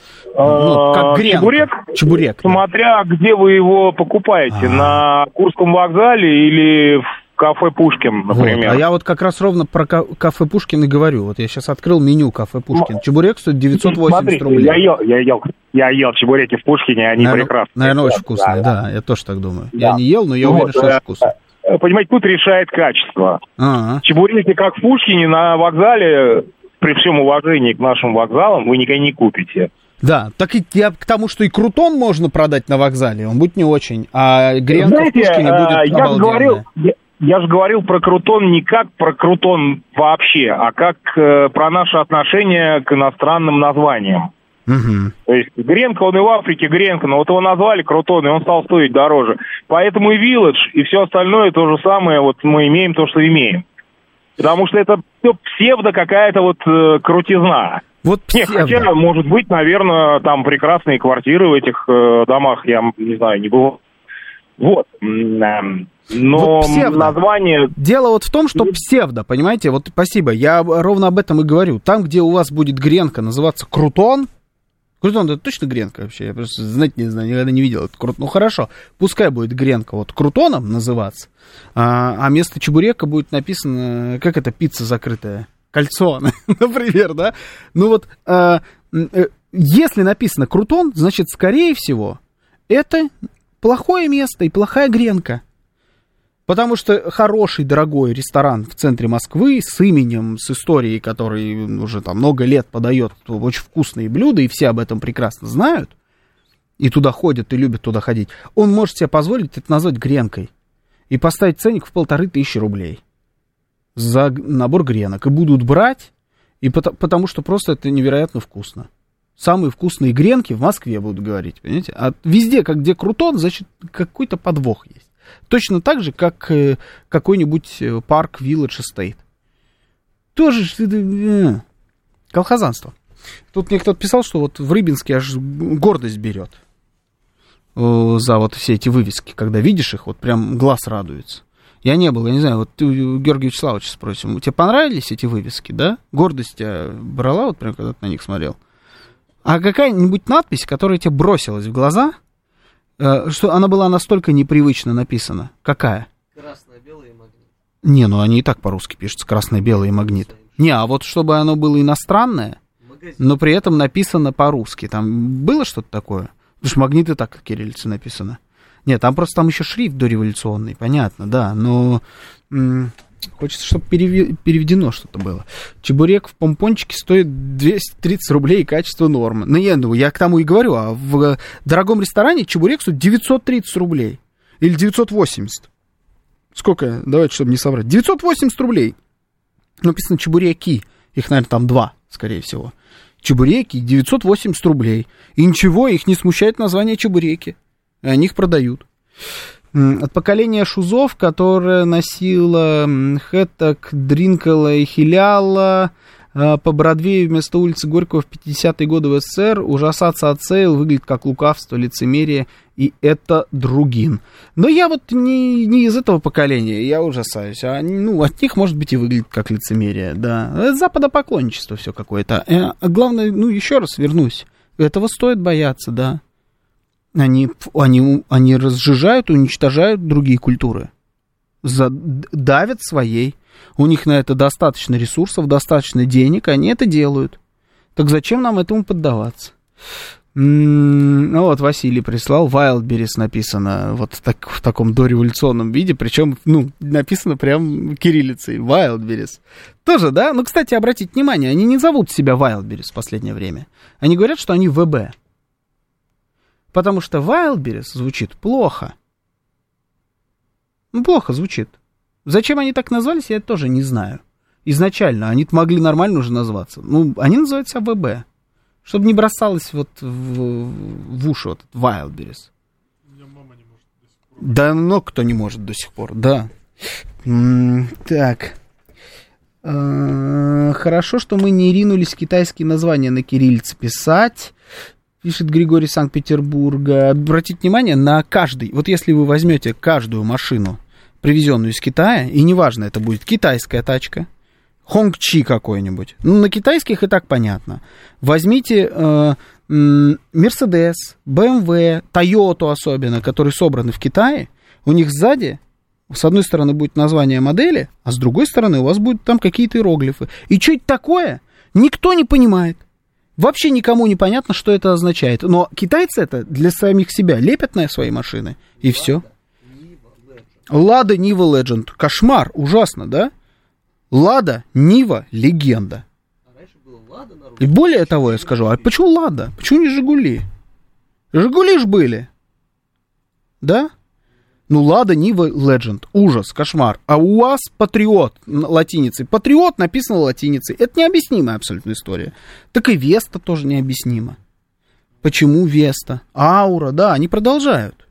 как гренка? Чебурек, смотря где вы его покупаете, на Курском вокзале или в кафе Пушкин, например. Вот. А я вот как раз ровно про кафе Пушкин и говорю. Вот я сейчас открыл меню кафе Пушкин. Чебурек стоит 980 рублей. Я ел чебуреки в Пушкине, они прекрасные. Наверное, очень вкусные, да, я тоже так думаю. Да. Я не ел, но я уверен, что очень вкусно. Понимаете, тут решает качество. Чебуреки, как в Пушкине, на вокзале, при всем уважении к нашим вокзалам, вы никогда не купите. Да, так и я к тому, что и крутон можно продать на вокзале, он будет не очень, а гренка в Пушкине будет обалденная. Я же говорил про крутон не как про крутон вообще, а как про наше отношение к иностранным названиям. Угу. То есть гренка, он и в Африке гренка, но вот его назвали крутон, и он стал стоить дороже. Поэтому и вилледж, и все остальное то же самое, вот мы имеем то, что имеем. Потому что это все псевдо какая-то вот крутизна. Вот хотя, может быть, наверное, там прекрасные квартиры в этих домах, я не знаю, не бывал. Вот. Но вот название... Дело вот в том, что псевдо, понимаете? Вот спасибо, я ровно об этом и говорю. Там, где у вас будет гренка называться крутон, крутон, это точно гренка вообще? Я просто знать не знаю, никогда не видел. Ну хорошо, пускай будет гренка вот крутоном называться, а вместо чебурека будет написано, как это, пицца закрытая? Кольцо, например, да? Ну вот, если написано крутон, значит, скорее всего, это плохое место и плохая гренка. Потому что хороший, дорогой ресторан в центре Москвы с именем, с историей, который уже там много лет подает очень вкусные блюда, и все об этом прекрасно знают, и туда ходят, и любят туда ходить, он может себе позволить это назвать гренкой и поставить ценник в 1500 рублей за набор гренок. И будут брать, и потому что просто это невероятно вкусно. Самые вкусные гренки в Москве будут говорить, понимаете? А везде, где крутон, значит, какой-то подвох есть. Точно так же, как какой-нибудь парк Village Estate. Тоже колхозанство. Тут мне кто-то писал, что вот в Рыбинске аж гордость берет за вот все эти вывески. Когда видишь их, вот прям глаз радуется. Я не был, я не знаю, вот ты у Георгия Вячеславовича спросим, тебе понравились эти вывески, да? Гордость тебя брала, вот прям когда ты на них смотрел? А какая-нибудь надпись, которая тебе бросилась в глаза, что она была настолько непривычно написана? Какая? Красное, белое и магнит. Не, ну они и так по-русски пишутся, красное, белое и магнит. Не, а вот чтобы оно было иностранное, но при этом написано по-русски. Там было что-то такое? Потому что магнит и так как кириллица написано. Нет, там просто еще шрифт дореволюционный, понятно, да, но хочется, чтобы переведено что-то было. Чебурек в помпончике стоит 230 рублей, качество нормы. Ну, я к тому и говорю, а в дорогом ресторане чебурек стоит 930 рублей. Или 980. Сколько? Давайте, чтобы не соврать. 980 рублей. Написано чебуреки. Их, наверное, там 2, скорее всего. Чебуреки 980 рублей. И ничего, их не смущает название чебуреки. И они их продают. От поколения шузов, которое носило Хэтток, Дринкала и Хиляла по Бродвею вместо улицы Горького в 50-е годы в СССР, ужасаться от сейл выглядит как лукавство, лицемерие, и это другин. Но я вот не из этого поколения, я ужасаюсь. От них, может быть, и выглядит как лицемерие, да. Это западопоклонничество все какое-то. А главное, еще раз вернусь, этого стоит бояться, да. Они разжижают, уничтожают другие культуры. Давят своей. У них на это достаточно ресурсов, достаточно денег, они это делают. Так зачем нам этому поддаваться? Ну вот, Василий прислал, Wildberries написано вот в таком дореволюционном виде, причем, написано прям кириллицей, Wildberries. Тоже, да? Ну, кстати, обратите внимание, они не зовут себя Wildberries в последнее время. Они говорят, что они ВБ. Потому что Wildberries звучит плохо. Плохо звучит. Зачем они так назвались, я тоже не знаю. Изначально они могли нормально уже назваться. Они называют себя ВБ. Чтобы не бросалось вот в уши вот Wildberries. У меня мама не может до сих пор. Да, много кто не может до сих пор, да. Так. Хорошо, что мы не ринулись китайские названия на кириллице писать. Пишет Григорий из Санкт-Петербурга. Обратите внимание на каждый. Вот если вы возьмете каждую машину, привезенную из Китая, и неважно, это будет китайская тачка, Хонгчи какой-нибудь. На китайских и так понятно. Возьмите Mercedes, BMW, Toyota особенно, которые собраны в Китае. У них сзади, с одной стороны, будет название модели, а с другой стороны у вас будут там какие-то иероглифы. И что это такое? Никто не понимает. Вообще никому не понятно, что это означает. Но китайцы это для самих себя лепят на свои машины, и все. Лада Нива Legend. Кошмар, ужасно, да? Лада Нива легенда. И более того, я скажу, а почему Лада? Почему не Жигули? Жигули ж были. Да? Лада Нива Legend. Ужас, кошмар. А у вас Патриот латиницей. Патриот написано латиницей. Это необъяснимая абсолютно история. Так и Веста тоже необъяснимо. Почему Веста? Аура, да, они продолжают.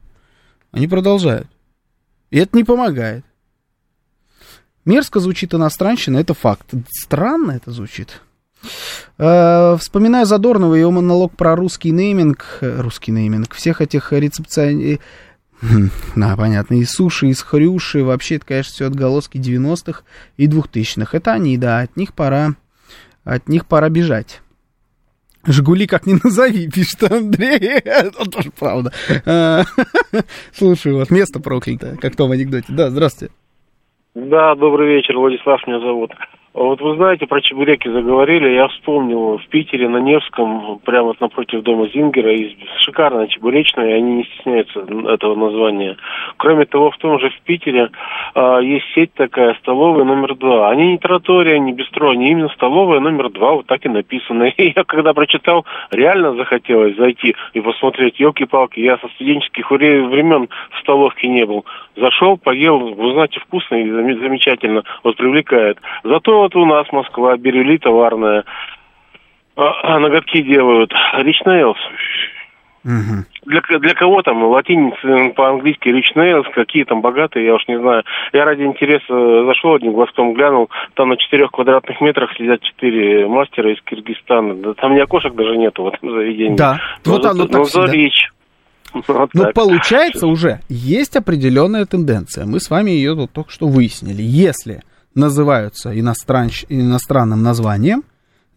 И это не помогает. Мерзко звучит иностранщина, это факт. Странно это звучит. Вспоминаю Задорнова и его монолог про русский нейминг всех этих рецепционеров. Да, понятно, и суши, и хрюши, вообще это, конечно, все отголоски 90-х и 2000-х. Это они, да, от них пора бежать. Жигули как ни назови, пишет Андрей. Это тоже правда. Слушаю вас, место проклятое, как в том анекдоте. Да, здравствуйте. Да, добрый вечер, Владислав меня зовут. Вот вы знаете, про чебуреки заговорили, я вспомнил, в Питере на Невском, прямо напротив дома Зингера, есть шикарная чебуречная, и они не стесняются этого названия. Кроме того, в том же в Питере есть сеть такая, столовая номер 2. Они не тратория, не бистро, они именно столовая номер 2, вот так и написано. И я когда прочитал, реально захотелось зайти и посмотреть, елки-палки, я со студенческих времен в столовке не был. Зашел, поел, вы знаете, вкусно и замечательно, вот привлекает. Зато вот у нас Москва, Бирюли товарная, ноготки делают, Rich Nails. Угу. Для кого там латиницы по-английски Rich Nails, какие там богатые, я уж не знаю. Я ради интереса зашел, одним глазком глянул, там на 4 квадратных метрах сидят 4 мастера из Киргизстана. Да, там ни окошек даже нету в этом заведении. Да, вот оно так всегда. Речь. Вот ну, так. Получается уже, есть определенная тенденция. Мы с вами ее только что выяснили. Если называются иностранным названием,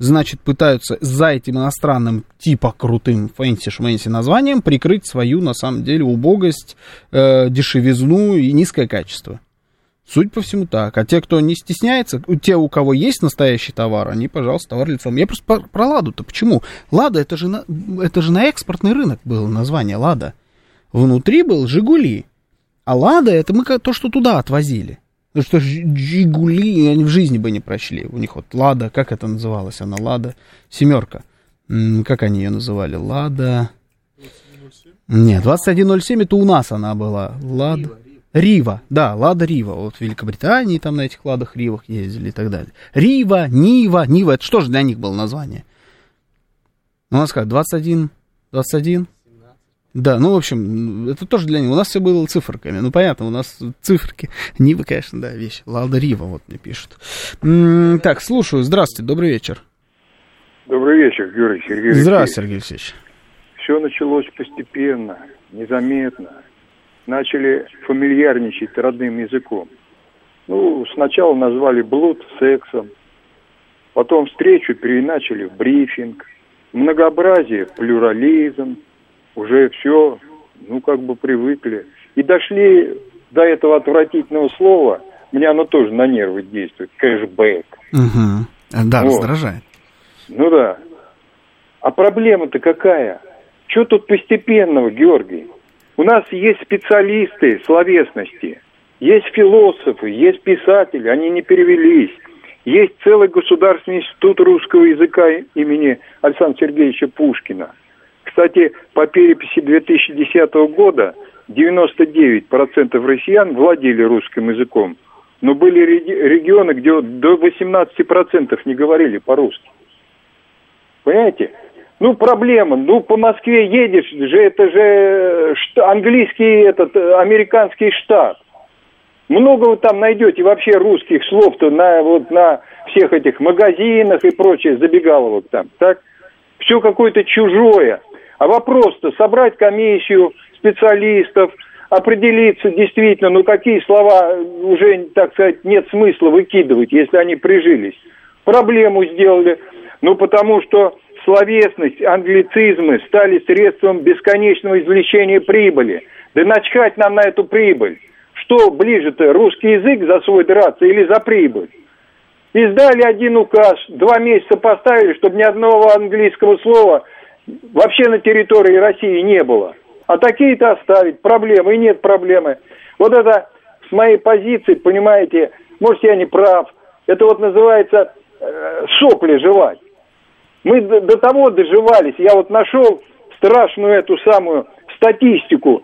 значит, пытаются за этим иностранным типа крутым фэнси-шмэнси названием прикрыть свою, на самом деле, убогость, дешевизну и низкое качество. Суть по всему так. А те, кто не стесняется, те, у кого есть настоящий товар, они, пожалуйста, товар лицом. Я просто про «Ладу»-то. Почему? «Лада» это же на экспортный рынок было название «Лада». Внутри был «Жигули». А «Лада» это мы то, что туда отвозили. Потому что «Жигули» они в жизни бы не прочли. У них вот «Лада», как это называлась она? «Лада» семерка. Как они ее называли? «Лада». 2107? Нет, 2107 это у нас она была. «Лада». Рива, да, «Лада Рива». Вот в Великобритании там на этих «Ладах Ривах» ездили и так далее. Рива, Нива, это что же для них было название? У нас как, 21? Да, ну, в общем, это тоже для них. У нас все было циферками. Ну, понятно, у нас циферки. Нива, конечно, да, вещь. «Лада Рива», вот мне пишут. Так, слушаю. Здравствуйте, добрый вечер. Добрый вечер, Георгий Сергеевич. Здравствуйте, Сергей Алексеевич. Все началось постепенно, незаметно. Начали фамильярничать родным языком. Ну, сначала назвали блуд сексом, потом встречу переначали в брифинг, многообразие, плюрализм, уже все, как бы привыкли. И дошли до этого отвратительного слова, мне оно тоже на нервы действует, кэшбэк. Угу. Да, раздражает. Ну да. А проблема-то какая? Что тут постепенного, Георгий? У нас есть специалисты словесности, есть философы, есть писатели, они не перевелись. Есть целый государственный институт русского языка имени Александра Сергеевича Пушкина. Кстати, по переписи 2010 года 99% россиян владели русским языком, но были регионы, где до 18% не говорили по-русски. Понимаете? Проблема. По Москве едешь, это же английский, американский штат. Много вы там найдете вообще русских слов-то на всех этих магазинах и прочее, забегаловок там, так? Все какое-то чужое. А вопрос-то собрать комиссию специалистов, определиться действительно, какие слова уже, так сказать, нет смысла выкидывать, если они прижились. Проблему сделали, потому что словесность, англицизмы стали средством бесконечного извлечения прибыли. Да начхать нам на эту прибыль. Что ближе-то, русский язык за свой драться или за прибыль? Издали один указ, 2 месяца поставили, чтобы ни одного английского слова вообще на территории России не было. А такие-то оставить, проблемы, и нет проблемы. Вот это с моей позиции, понимаете, может, я не прав, это называется сопли жевать. Мы до того доживались, я нашел страшную эту самую статистику.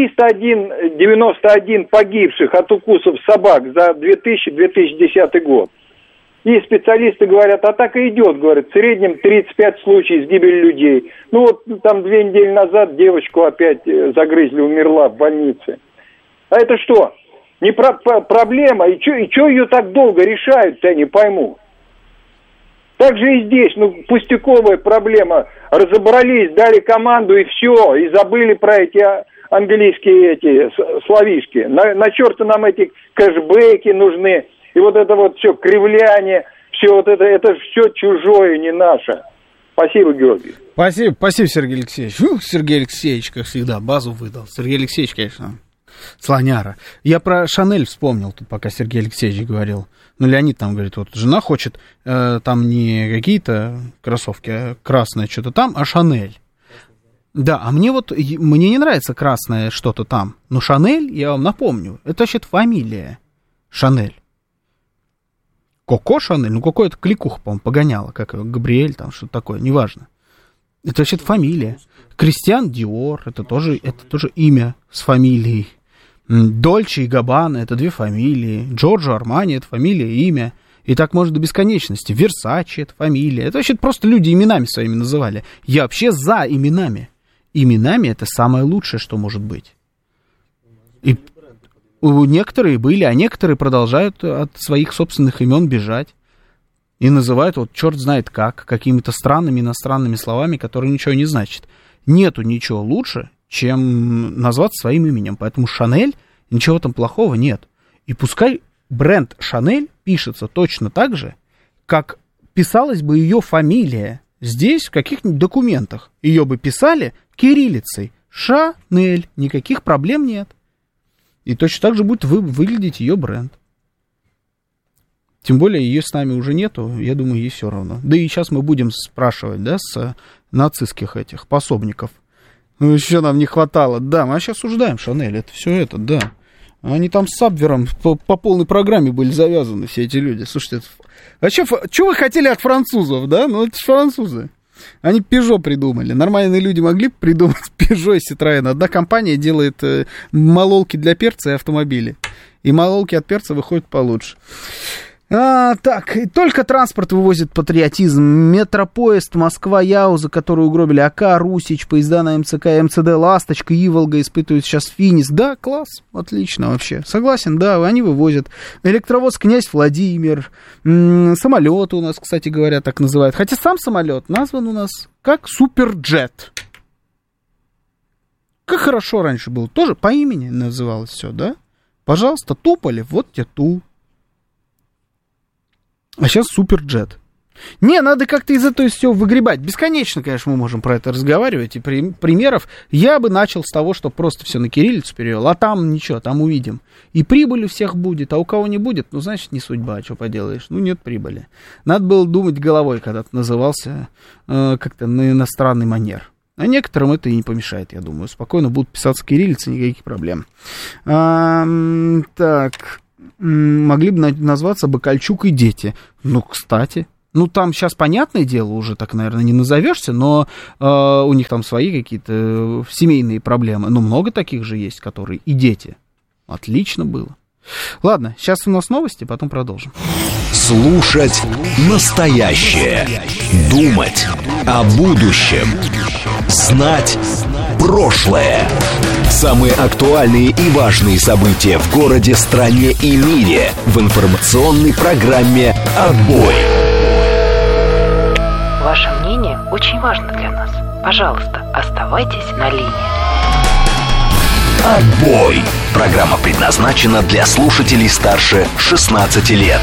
391 погибших от укусов собак за 2000-2010 год. И специалисты говорят, а так и идет, говорят, в среднем 35 случаев с гибелью людей. Там 2 недели назад девочку опять загрызли, умерла в больнице. А это что? Не проблема? И что ее так долго решают-то, я не пойму. Так же и здесь, пустяковая проблема. Разобрались, дали команду и все, и забыли про эти английские словишки. На черта нам эти кэшбэки нужны. И это все кривляние, все это все чужое, не наше. Спасибо, Георгий. Спасибо, Сергей Алексеевич. Сергей Алексеевич, как всегда, базу выдал. Сергей Алексеевич, конечно, слоняра. Я про «Шанель» вспомнил, тут пока Сергей Алексеевич говорил. Леонид там говорит, жена хочет там не какие-то кроссовки, а красное что-то там, а «Шанель». Да, а мне не нравится красное что-то там. Но «Шанель», я вам напомню, это вообще фамилия «Шанель». Коко Шанель, Коко это кликуха, по-моему, погоняла, как Габриэль, там что-то такое, неважно. Это вообще фамилия. Кристиан Диор, это тоже имя с фамилией. Дольче и Габбана, это 2 фамилии. Джорджо Армани, это фамилия и имя. И так может до бесконечности. Версачи, это фамилия. Это вообще просто люди именами своими называли. Я вообще за именами. Именами это самое лучшее, что может быть. И некоторые были, а некоторые продолжают от своих собственных имен бежать. И называют черт знает как, какими-то странными иностранными словами, которые ничего не значат. Нету ничего лучше, чем назваться своим именем. Поэтому «Шанель», ничего там плохого нет. И пускай бренд «Шанель» пишется точно так же, как писалась бы ее фамилия. Здесь, в каких-нибудь документах, ее бы писали кириллицей. Шанель. Никаких проблем нет. И точно так же будет выглядеть ее бренд. Тем более, ее с нами уже нету, я думаю, ей все равно. Да и сейчас мы будем спрашивать, да, с нацистских этих пособников. Ну, еще нам не хватало. Да, мы сейчас осуждаем Шанель, это все это, да. Они там с Абвером по полной программе были завязаны, все эти люди. Слушайте, а что вы хотели от французов, да? Ну, это же французы. Они Peugeot придумали. Нормальные люди могли бы придумать Peugeot и Citroёn. Одна компания делает мололки для перца и автомобили. И мололки от перца выходят получше. Так, только транспорт вывозит патриотизм. Метропоезд Москва-Яуза, который угробили АК, Русич, поезда на МЦК, МЦД, Ласточка, Иволга испытывают сейчас Финис. Да, класс, отлично вообще. Согласен, да, они вывозят. Электровоз Князь Владимир. Самолеты у нас, кстати говоря, так называют. Хотя сам самолет назван у нас как Суперджет. Как хорошо раньше было. Тоже по имени называлось все, да? Пожалуйста, Туполев, вот тебе Ту. А сейчас Суперджет. Не, надо как-то из этого всего выгребать. Бесконечно, конечно, мы можем про это разговаривать. И примеров я бы начал с того, что просто все на кириллицу перевел. А там ничего, там увидим. И прибыль у всех будет, а у кого не будет, ну, значит, не судьба, что поделаешь. Ну, нет прибыли. Надо было думать головой, когда ты назывался как-то на иностранный манер. А некоторым это и не помешает, я думаю. Спокойно будут писаться кириллицы, никаких проблем. Так... Могли бы назваться Бакальчук и дети. Ну, кстати. Ну, там сейчас, понятное дело, уже так, наверное, не назовешься, но у них там свои какие-то семейные проблемы. Но много таких же есть, которые и дети. Отлично было. Ладно, сейчас у нас новости, потом продолжим. Слушать настоящее. Думать о будущем. Знать прошлое. Самые актуальные и важные события в городе, стране и мире в информационной программе «Отбой». Ваше мнение очень важно для нас. Пожалуйста, оставайтесь на линии. «Отбой». Программа предназначена для слушателей старше 16 лет.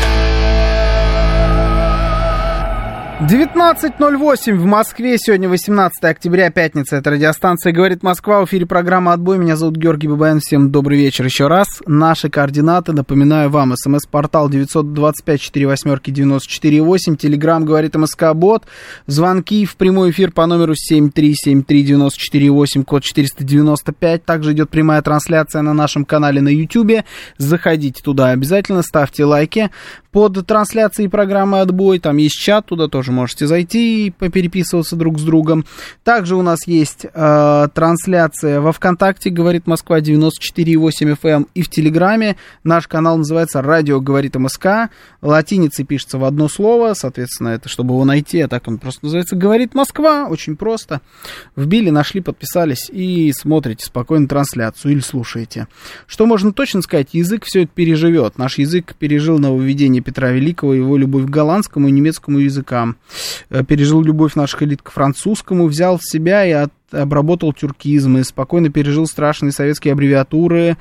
19:08 в Москве, сегодня 18 октября, пятница, это радиостанция «Говорит Москва», в эфире программа «Отбой», меня зовут Георгий Бабаян, всем добрый вечер еще раз. Наши координаты, напоминаю вам, смс-портал 925-48-94-8, телеграм «Говорит МСК-бот», звонки в прямой эфир по номеру 7373948, код 495, также идет прямая трансляция на нашем канале на YouTube, заходите туда обязательно, ставьте лайки под трансляцией программы «Отбой», там есть чат, туда тоже можете зайти и попереписываться друг с другом. Также у нас есть трансляция во ВКонтакте «Говорит Москва» 94,8 FM и в Телеграме. Наш канал называется «Радио говорит МСК». Латиницей пишется в одно слово, соответственно, это чтобы его найти, а так он просто называется «Говорит Москва». Очень просто. Вбили, нашли, подписались и смотрите спокойно трансляцию или слушаете. Что можно точно сказать? Язык все это переживет. Наш язык пережил нововведение Петра Великого, его любовь к голландскому и немецкому языкам. Пережил любовь наших элит к французскому, взял в себя и обработал тюркизмы, спокойно пережил страшные советские аббревиатуры,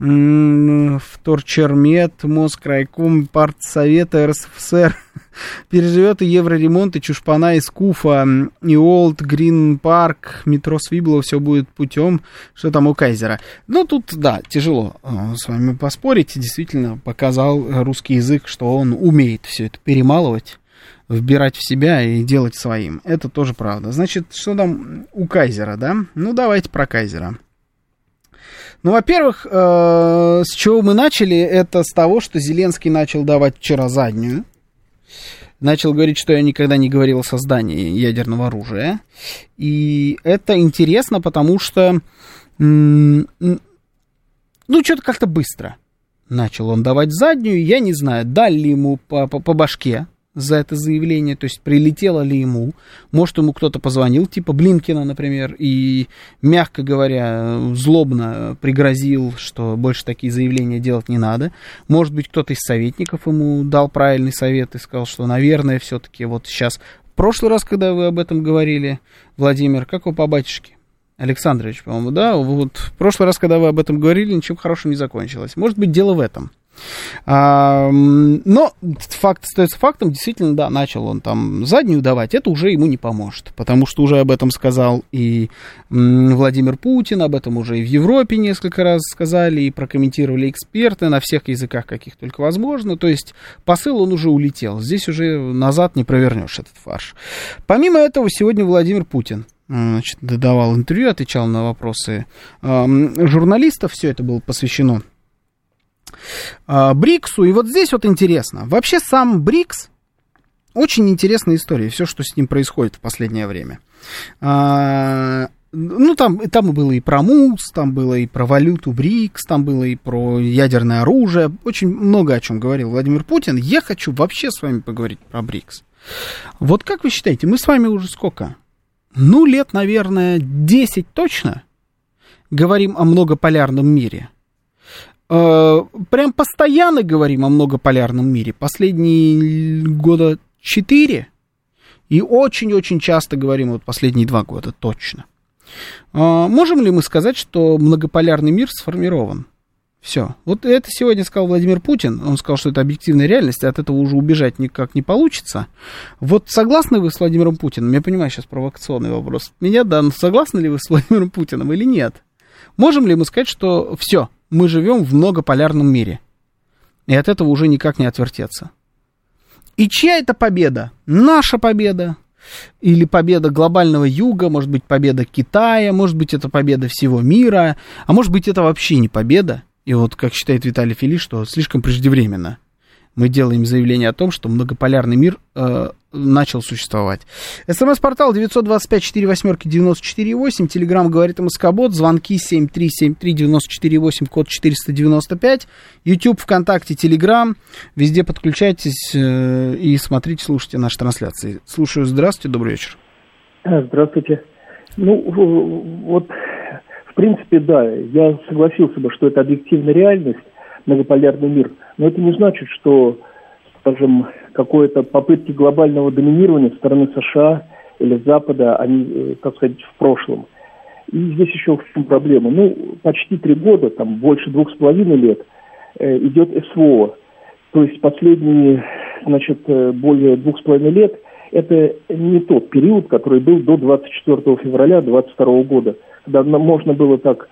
Вторчермет, Москрайком, Партсовета РСФСР, переживет и евроремонт, и чушпана из Куфа, и Олд, Грин Парк, метро Свиблово, все будет путем, что там у Кайзера. Ну, тут, да, тяжело с вами поспорить, действительно показал русский язык, что он умеет все это перемалывать, вбирать в себя и делать своим. Это тоже правда. Значит, что там у Кайзера, да? Ну, давайте про Кайзера. Ну, во-первых, с чего мы начали, это с того, что Зеленский начал давать вчера заднюю. Начал говорить, что я никогда не говорил о создании ядерного оружия. И это интересно, потому что, ну, что-то как-то быстро начал он давать заднюю. Я не знаю, дали ли ему по башке за это заявление, то есть прилетело ли ему, может, ему кто-то позвонил, типа Блинкена, например, и, мягко говоря, злобно пригрозил, что больше такие заявления делать не надо. Может быть, кто-то из советников ему дал правильный совет и сказал, что, наверное, все-таки вот сейчас... В прошлый раз, когда вы об этом говорили, Владимир, как вы по батюшке? Александрович, по-моему, да? Вот в прошлый раз, когда вы об этом говорили, ничем хорошим не закончилось. Может быть, дело в этом. Но факт остается фактом, действительно, да, начал он там заднюю давать, это уже ему не поможет, потому что уже об этом сказал и Владимир Путин, об этом уже и в Европе несколько раз сказали, и прокомментировали эксперты на всех языках, каких только возможно, то есть посыл он уже улетел, здесь уже назад не провернешь этот фарш. Помимо этого, сегодня Владимир Путин, значит, давал интервью, отвечал на вопросы журналистов, все это было посвящено БРИКСу, и вот здесь вот интересно, вообще сам БРИКС, очень интересная история, все, что с ним происходит в последнее время. Ну, там было и про МУС, там было и про валюту БРИКС, там было и про ядерное оружие, очень много о чем говорил Владимир Путин. Я хочу вообще с вами поговорить про БРИКС. Вот как вы считаете, мы с вами уже сколько? Ну, лет, наверное, 10 точно говорим о многополярном мире. Прям постоянно говорим о многополярном мире. Последние года 4. И очень-очень часто говорим, вот последние 2 года точно. Можем ли мы сказать, что многополярный мир сформирован? Все. Вот это сегодня сказал Владимир Путин. Он сказал, что это объективная реальность, и от этого уже убежать никак не получится. Вот согласны вы с Владимиром Путиным? Я понимаю, сейчас провокационный вопрос. Меня, да, но согласны ли вы с Владимиром Путиным или нет? Можем ли мы сказать, что все, мы живем в многополярном мире, и от этого уже никак не отвертеться? И чья это победа? Наша победа? Или победа глобального юга, может быть, победа Китая, может быть, это победа всего мира, а может быть, это вообще не победа? И вот, как считает Виталий Филипп, что слишком преждевременно мы делаем заявление о том, что многополярный мир начал существовать. СМС-портал 925-48-94-8, Телеграм говорит МСК-бот, звонки 7373-94-8, код 495, YouTube, ВКонтакте, Телеграм, везде подключайтесь и смотрите, слушайте наши трансляции. Слушаю, здравствуйте, добрый вечер. Здравствуйте. Ну, вот, в принципе, да, я согласился бы, что это объективная реальность, многополярный мир, но это не значит, что, скажем, какой-то попытки глобального доминирования со стороны США или Запада, они, так сказать, в прошлом. И здесь еще в чем проблема. Ну, почти 3 года, там, больше 2,5 лет идет СВО. То есть последние, значит, более 2,5 лет это не тот период, который был до 24 февраля 2022 года, когда можно было так,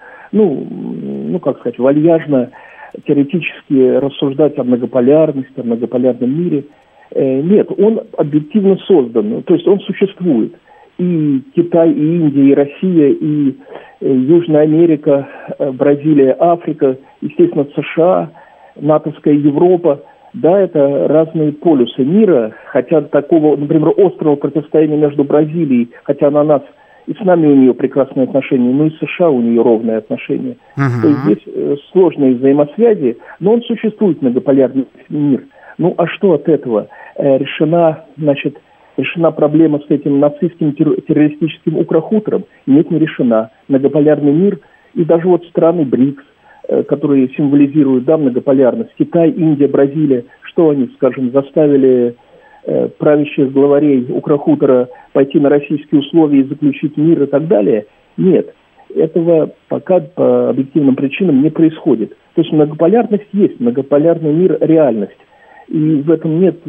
ну, как сказать, вальяжно, теоретически рассуждать о многополярности, о многополярном мире. Нет, он объективно создан, то есть он существует. И Китай, и Индия, и Россия, и Южная Америка, Бразилия, Африка, естественно, США, натовская Европа. Да, это разные полюсы мира, хотя такого, например, острого противостояния между Бразилией, хотя она нас, и с нами у нее прекрасные отношения, но и с США у нее ровные отношения. То есть здесь сложные взаимосвязи, но он существует, многополярный мир. Ну, а что от этого? Решена проблема с этим нацистским террористическим укрохутором? Нет, не решена. Многополярный мир и даже вот страны БРИКС, которые символизируют, да, многополярность. Китай, Индия, Бразилия, что они, скажем, заставили правящих главарей укрохутора пойти на российские условия и заключить мир и так далее? Нет. Этого пока по объективным причинам не происходит. То есть многополярность есть, многополярный мир – реальность. И в этом нет,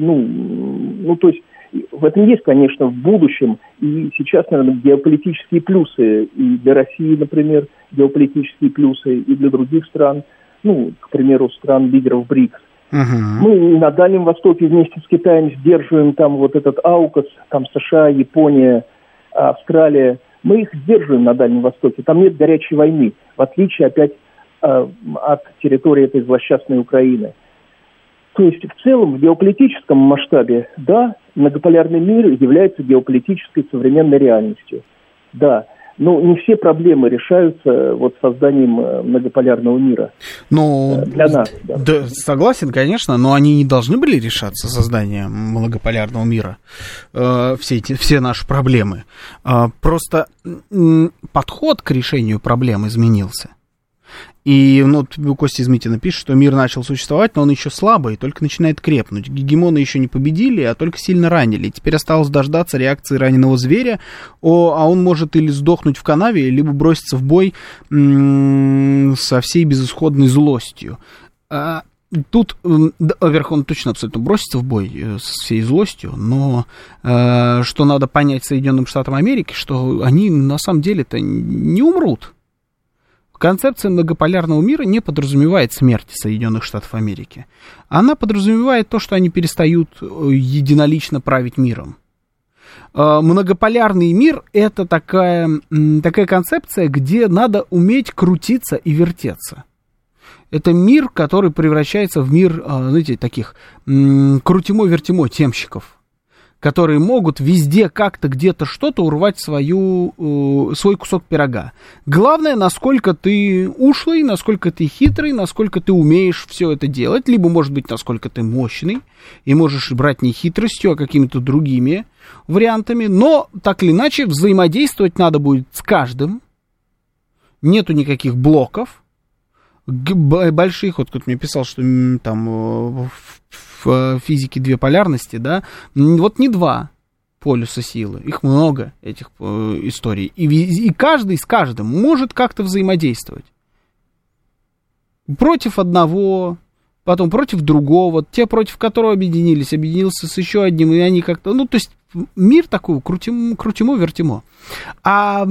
то есть в этом есть, конечно, в будущем и сейчас, наверное, геополитические плюсы и для России, например, геополитические плюсы и для других стран, к примеру, стран-лидеров БРИКС. Мы на Дальнем Востоке вместе с Китаем сдерживаем там вот этот АУКУС, там США, Япония, Австралия. Мы их сдерживаем на Дальнем Востоке. Там нет горячей войны, в отличие опять от территории этой злосчастной Украины. То есть в целом в геополитическом масштабе, да, многополярный мир является геополитической современной реальностью. Да, но не все проблемы решаются вот созданием многополярного мира. Для нас. Да, согласен, конечно, но они не должны были решаться созданием многополярного мира. Все наши проблемы. Просто подход к решению проблем изменился. И Костя Измитина пишет, что мир начал существовать, но он еще слабый, только начинает крепнуть. Гегемоны еще не победили, а только сильно ранили. Теперь осталось дождаться реакции раненого зверя, а он может или сдохнуть в канаве, либо броситься в бой со всей безысходной злостью. тут, во-первых, он точно абсолютно бросится в бой со всей злостью, но что надо понять Соединенным Штатам Америки, что они на самом деле-то не умрут. Концепция многополярного мира не подразумевает смерти Соединенных Штатов Америки. Она подразумевает то, что они перестают единолично править миром. Многополярный мир — это такая концепция, где надо уметь крутиться и вертеться. Это мир, который превращается в мир, знаете, таких крутимо-вертимо темщиков, которые могут везде как-то где-то что-то урвать свой кусок пирога. Главное, насколько ты ушлый, насколько ты хитрый, насколько ты умеешь все это делать, либо, может быть, насколько ты мощный, и можешь брать не хитростью, а какими-то другими вариантами, но, так или иначе, взаимодействовать надо будет с каждым, нету никаких блоков, больших, вот кто-то мне писал, что там в физике две полярности, да, вот не два полюса силы, их много, этих историй, и каждый с каждым может как-то взаимодействовать. Против одного, потом против другого, те, против которого объединился с еще одним, и они как-то, то есть мир такой крутимо-вертимо. А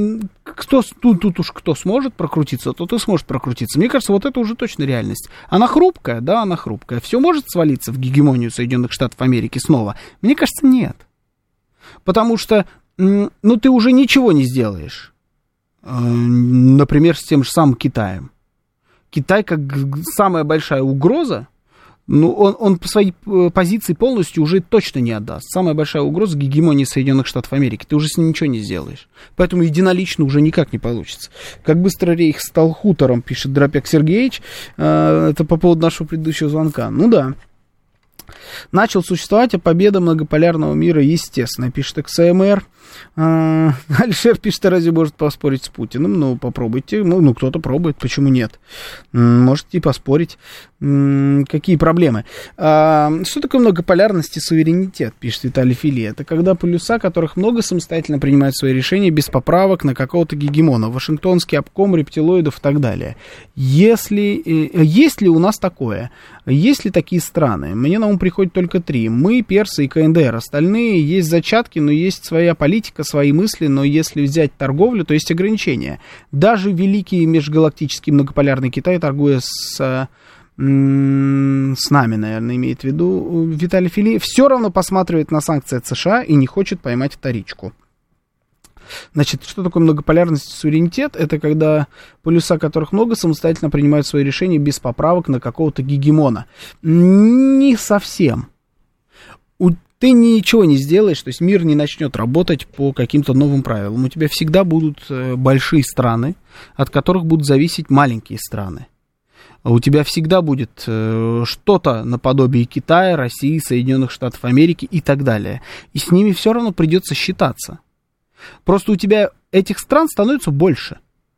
тут уж кто сможет прокрутиться, тот и сможет прокрутиться. Мне кажется, вот это уже точно реальность. Она хрупкая, да, она хрупкая. Все может свалиться в гегемонию Соединенных Штатов Америки снова? Мне кажется, нет. Потому что, ты уже ничего не сделаешь. Например, с тем же самым Китаем. Китай, как самая большая угроза, он по своей позиции полностью уже точно не отдаст. Самая большая угроза гегемонии Соединенных Штатов Америки. Ты уже с ним ничего не сделаешь. Поэтому единолично уже никак не получится. Как быстро рейх стал хутором, пишет Дропяк Сергеевич. Это по поводу нашего предыдущего звонка. Ну да. Начал существовать, а победа многополярного мира, естественно, пишет XMR. Альшер пишет, а разве может поспорить с Путиным? Попробуйте. Кто-то пробует, почему нет? Можете и поспорить. Какие проблемы? Что такое многополярность и суверенитет, пишет Виталий Фили? Это когда полюса, которых много, самостоятельно принимают свои решения без поправок на какого-то гегемона. Вашингтонский обком, рептилоидов и так далее. Есть ли у нас такое? Есть ли такие страны? Мне на ум приходит только 3. Мы, персы и КНДР. Остальные есть зачатки, но есть своя политика, свои мысли, но если взять торговлю, то есть ограничения. Даже великий межгалактический многополярный Китай, торгуя с нами, наверное, имеет в виду Виталий Фили, все равно посматривает на санкции от США и не хочет поймать вторичку. Значит, что такое многополярность и суверенитет? Это когда полюса, которых много, самостоятельно принимают свои решения без поправок на какого-то гегемона. Не совсем. Ты ничего не сделаешь, то есть мир не начнет работать по каким-то новым правилам. У тебя всегда будут большие страны, от которых будут зависеть маленькие страны. У тебя всегда будет что-то наподобие Китая, России, Соединенных Штатов Америки и так далее. И с ними все равно придется считаться. Просто у тебя этих стран становится больше.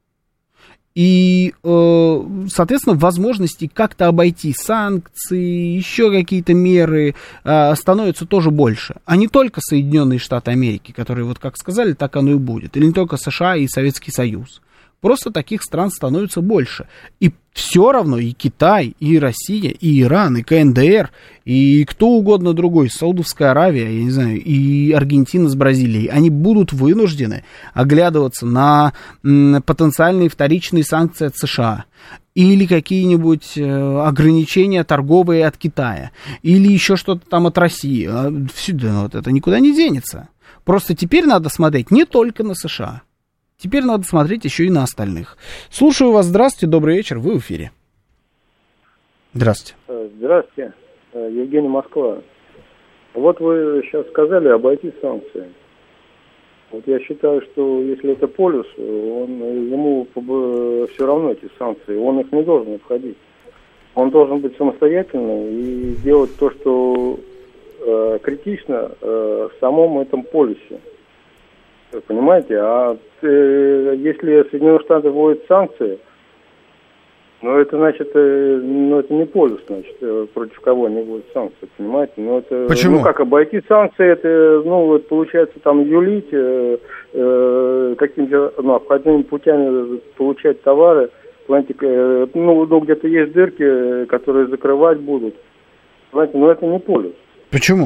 И, соответственно, возможностей как-то обойти санкции, еще какие-то меры становится тоже больше. А не только Соединенные Штаты Америки, которые, вот как сказали, так оно и будет. Или не только США и Советский Союз. Просто таких стран становится больше. И все равно и Китай, и Россия, и Иран, и КНДР, и кто угодно другой, Саудовская Аравия, я не знаю, и Аргентина с Бразилией, они будут вынуждены оглядываться на потенциальные вторичные санкции от США. Или какие-нибудь ограничения торговые от Китая. Или еще что-то там от России. Вот это никуда не денется. Просто теперь надо смотреть не только на США. Теперь надо смотреть еще и на остальных. Слушаю вас. Здравствуйте, добрый вечер. Вы в эфире. Здравствуйте. Здравствуйте. Евгений, Москва. Вот вы сейчас сказали обойти санкции. Вот я считаю, что если это полюс, ему все равно эти санкции, он их не должен обходить. Он должен быть самостоятельным и делать то, что критично в самом этом полюсе. Вы понимаете? А если Соединенные Штаты вводят санкции, это значит, это не полюс, значит, против кого они вводят санкции, понимаете? Это, почему? Как обойти санкции, это, получается, там юлить, какими-то обходными путями получать товары, Понимаете, где-то есть дырки, которые закрывать будут. Понимаете, но это не полюс. Почему?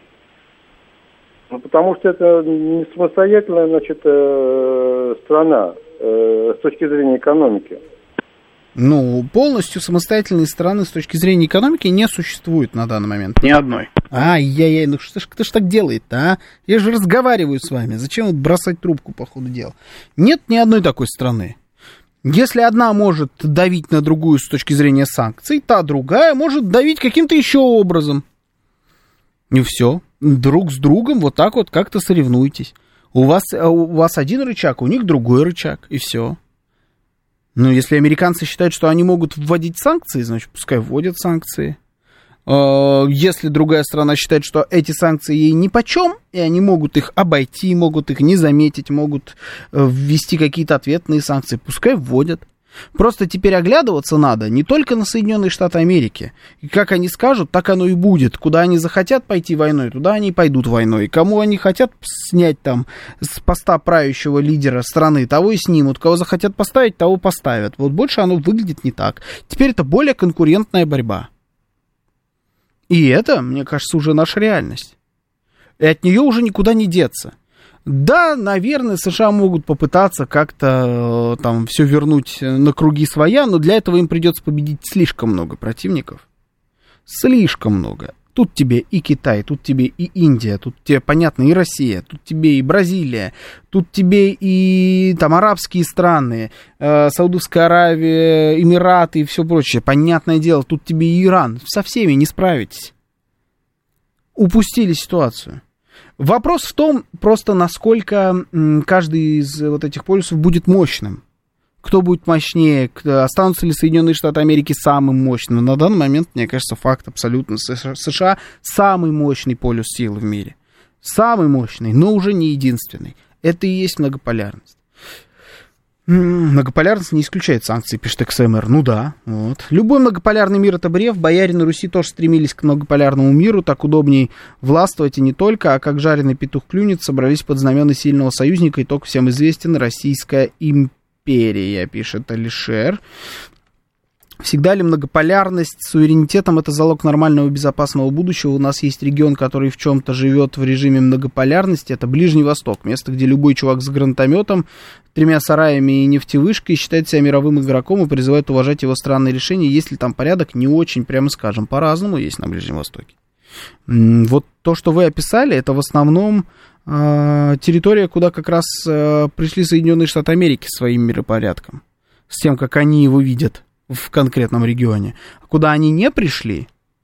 Потому что это не самостоятельная, страна с точки зрения экономики. Полностью самостоятельной страны с точки зрения экономики не существует на данный момент. Ни одной. Ай-яй-яй, кто ж так делает-то, а? Я же разговариваю с вами. Зачем вот бросать трубку по ходу дела? Нет ни одной такой страны. Если одна может давить на другую с точки зрения санкций, та другая может давить каким-то еще образом. И все. Друг с другом вот так вот как-то соревнуйтесь. У вас один рычаг, у них другой рычаг, и все. Если американцы считают, что они могут вводить санкции, значит, пускай вводят санкции. Если другая страна считает, что эти санкции ей нипочем, и они могут их обойти, могут их не заметить, могут ввести какие-то ответные санкции, пускай вводят. Просто теперь оглядываться надо не только на Соединенные Штаты Америки. И как они скажут, так оно и будет. Куда они захотят пойти войной, туда они и пойдут войной. Кому они хотят снять там с поста правящего лидера страны, того и снимут. Кого захотят поставить, того поставят. Вот больше оно выглядит не так. Теперь это более конкурентная борьба. И это, мне кажется, уже наша реальность. И от нее уже никуда не деться. Да, наверное, США могут попытаться как-то там все вернуть на круги своя, но для этого им придется победить слишком много противников. Слишком много. Тут тебе и Китай, тут тебе и Индия, тут тебе, понятно, и Россия, тут тебе и Бразилия, тут тебе и там арабские страны, Саудовская Аравия, Эмираты и все прочее. Понятное дело, тут тебе и Иран. Со всеми не справитесь. Упустили ситуацию. Вопрос в том, просто насколько каждый из вот этих полюсов будет мощным. Кто будет мощнее, останутся ли Соединенные Штаты Америки самым мощным. На данный момент, мне кажется, факт абсолютно. США самый мощный полюс силы в мире. Самый мощный, но уже не единственный. Это и есть многополярность. Многополярность не исключает санкции, пишет XMR. Ну да, вот. Любой многополярный мир — это бред. Бояре на Руси тоже стремились к многополярному миру. Так удобней властвовать и не только, а как жареный петух клюнет, собрались под знамена сильного союзника. Итог всем известен: Российская империя, пишет Алишер. Всегда ли многополярность с суверенитетом — это залог нормального безопасного будущего? У нас есть регион, который в чем-то живет в режиме многополярности. Это Ближний Восток. Место, где любой чувак с гранатометом, 3 сараями и нефтевышкой считает себя мировым игроком и призывает уважать его странные решения. Есть ли там порядок? Не очень, прямо скажем. По-разному есть на Ближнем Востоке. Вот то, что вы описали, это в основном территория, куда как раз пришли Соединенные Штаты Америки своим миропорядком. С тем, как они его видят в конкретном регионе. А куда они не пришли,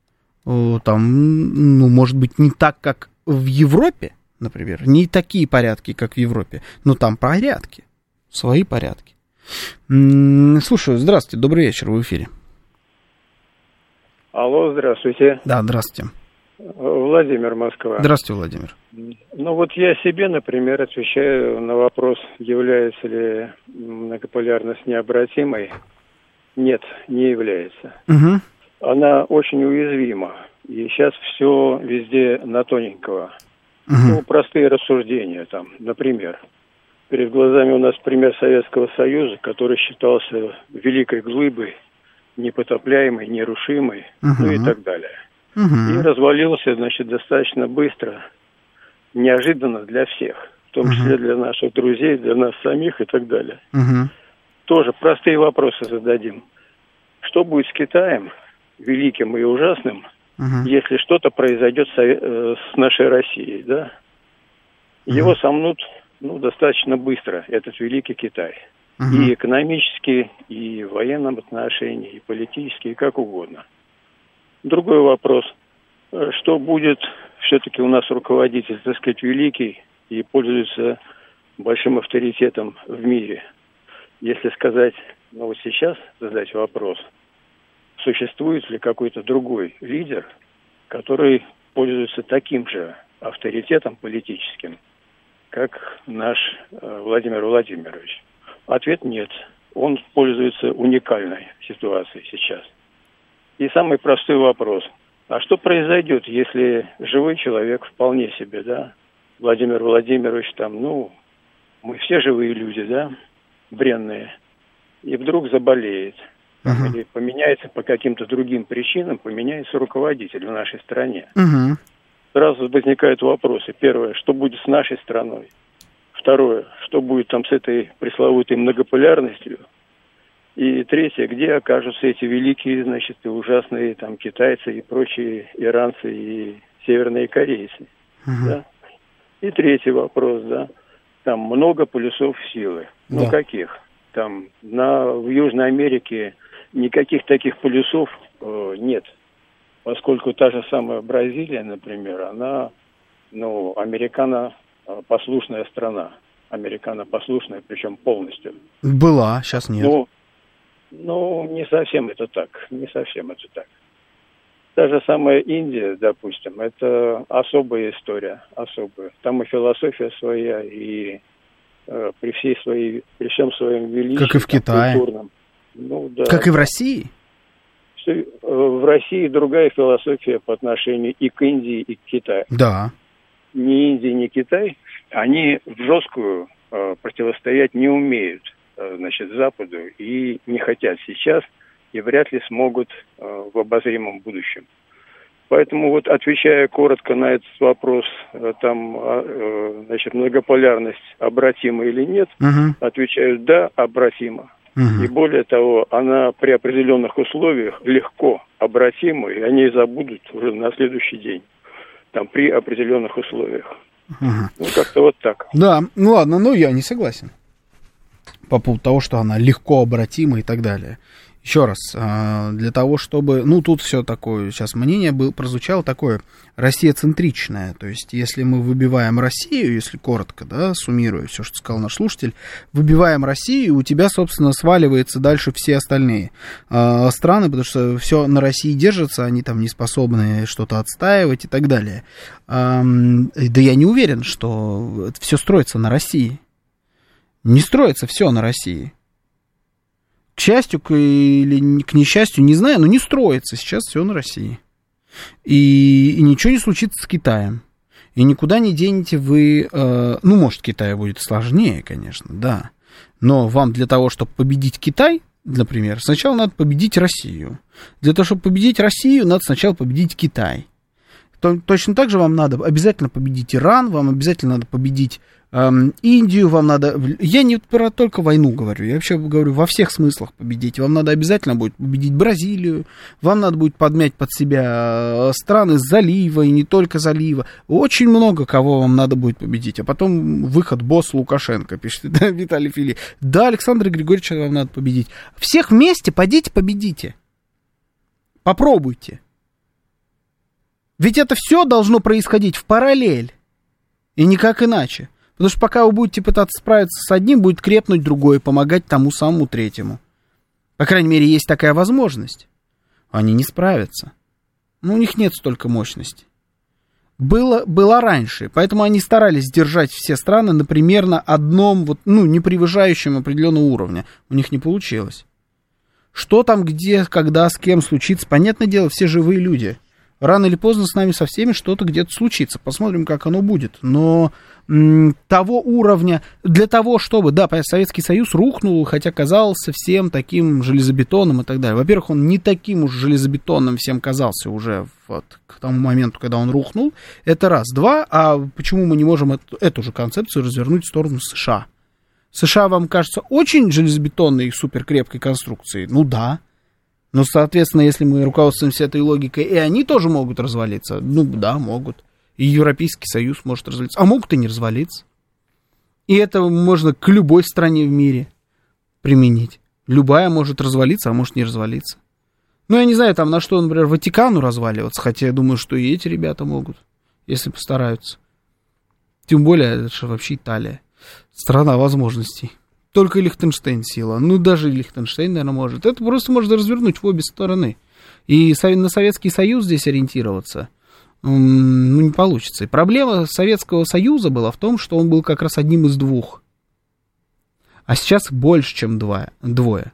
там, может быть, не так, как в Европе, например, не такие порядки, как в Европе, но там порядки, свои порядки. Слушаю, здравствуйте, добрый вечер, в эфире. Алло, здравствуйте. Да, здравствуйте. Владимир, Москва. Здравствуйте, Владимир. Я себе, например, отвечаю на вопрос, является ли многополярность необратимой. Нет, не является. Угу. Она очень уязвима. И сейчас все везде на тоненького. Угу. Простые рассуждения там. Например, перед глазами у нас пример Советского Союза, который считался великой глыбой, непотопляемой, нерушимой, и так далее. И развалился, достаточно быстро, неожиданно для всех. В том числе для наших друзей, для нас самих и так далее. Тоже простые вопросы зададим. Что будет с Китаем, великим и ужасным, если что-то произойдет с нашей Россией, да? Его сомнут, достаточно быстро, этот великий Китай. И экономически, и в военном отношении, и политически, и как угодно. Другой вопрос. Что будет, все-таки у нас руководитель, великий и пользуется большим авторитетом в мире. Если сказать, сейчас задать вопрос, существует ли какой-то другой лидер, который пользуется таким же авторитетом политическим, как наш Владимир Владимирович? Ответ нет. Он пользуется уникальной ситуацией сейчас. И самый простой вопрос. А что произойдет, если живой человек вполне себе, да, Владимир Владимирович мы все живые люди, да, бренные. и вдруг заболеет, или поменяется по каким-то другим причинам, поменяется руководитель в нашей стране. Сразу возникают вопросы. Первое, что будет с нашей страной? Второе, что будет там с этой пресловутой многополярностью? И третье, где окажутся эти великие, значит, и ужасные там китайцы и прочие иранцы и северные корейцы? Да? И третий вопрос, да, там много полюсов силы. Ну, каких? Там в Южной Америке никаких таких полюсов нет. Поскольку та же самая Бразилия, например, она, американо-послушная страна. Американо-послушная, причем полностью. Была, сейчас нет. Не совсем это так. Не совсем это так. Та же самая Индия, допустим, это особая история, особая. Там и философия своя, и при всем своем величии. Как и в Китае. Культурном. Как и в России. В России другая философия по отношению и к Индии, и к Китаю. Да. Ни Индия, ни Китай, они в жесткую противостоять не умеют, Западу, и не хотят сейчас, и вряд ли смогут в обозримом будущем. Поэтому отвечая коротко на этот вопрос, многополярность обратима или нет, отвечаю да, обратима. И более того, она при определенных условиях легко обратима, и они забудут уже на следующий день, при определенных условиях. Как-то вот так. Да, ладно, я не согласен по поводу того, что она легко обратима и так далее. Еще раз, для того, чтобы... тут все такое, сейчас мнение прозвучало такое россияцентричное. То есть, если мы выбиваем Россию, если коротко, да, суммируя все, что сказал наш слушатель, выбиваем Россию, и у тебя, собственно, сваливается дальше все остальные страны, потому что все на России держится, они там не способны что-то отстаивать и так далее. Да я не уверен, что это все строится на России. Не строится все на России. К счастью или к несчастью, не знаю, но не строится сейчас все на России. И ничего не случится с Китаем. И никуда не денете вы... может, Китаю будет сложнее, конечно, да. Но вам для того, чтобы победить Китай, например, сначала надо победить Россию. Для того, чтобы победить Россию, надо сначала победить Китай. Точно так же вам надо обязательно победить Иран, вам обязательно надо победить Индию, вам надо... Я не про только войну говорю, я вообще говорю во всех смыслах победить. Вам надо обязательно будет победить Бразилию, вам надо будет подмять под себя страны залива и не только залива. Очень много кого вам надо будет победить. А потом выход босс Лукашенко, пишет Виталий Фили. Да, Александра Григорьевича вам надо победить. Всех вместе пойдите победите. Попробуйте. Ведь это все должно происходить в параллель. И никак иначе. Потому что пока вы будете пытаться справиться с одним, будет крепнуть другой, помогать тому самому третьему. По крайней мере, есть такая возможность. Они не справятся. У них нет столько мощности. Было раньше. Поэтому они старались держать все страны на примерно одном, не превышающем определенного уровня. У них не получилось. Что там, где, когда, с кем случится, понятное дело, все живые люди. Рано или поздно с нами со всеми что-то где-то случится. Посмотрим, как оно будет. Но того уровня, для того, чтобы... Да, Советский Союз рухнул, хотя казался всем таким железобетонным и так далее. Во-первых, он не таким уж железобетонным всем казался уже к тому моменту, когда он рухнул. Это раз. Два, а почему мы не можем эту же концепцию развернуть в сторону США? США вам кажется очень железобетонной и суперкрепкой конструкцией? Да. Но, соответственно, если мы руководствуемся этой логикой, и они тоже могут развалиться. Да, могут. И Европейский Союз может развалиться. А могут и не развалиться. И это можно к любой стране в мире применить. Любая может развалиться, а может не развалиться. Я не знаю, на что, например, Ватикану разваливаться. Хотя я думаю, что и эти ребята могут, если постараются. Тем более, это же вообще Италия. Страна возможностей. Только Лихтенштейн сила. Даже Лихтенштейн, наверное, может. Это просто можно развернуть в обе стороны. И на Советский Союз здесь ориентироваться, не получится. И проблема Советского Союза была в том, что он был как раз одним из двух. А сейчас больше, чем двое.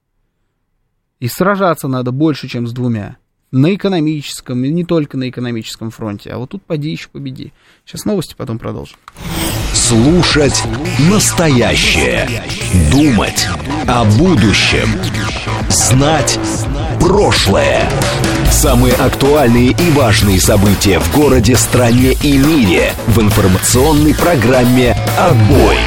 И сражаться надо больше, чем с двумя. На экономическом, и не только на экономическом фронте. А вот тут поди еще победи. Сейчас новости, потом продолжим. Слушать настоящее. Думать о будущем. Знать прошлое. Самые актуальные и важные события в городе, стране и мире в информационной программе «Отбой».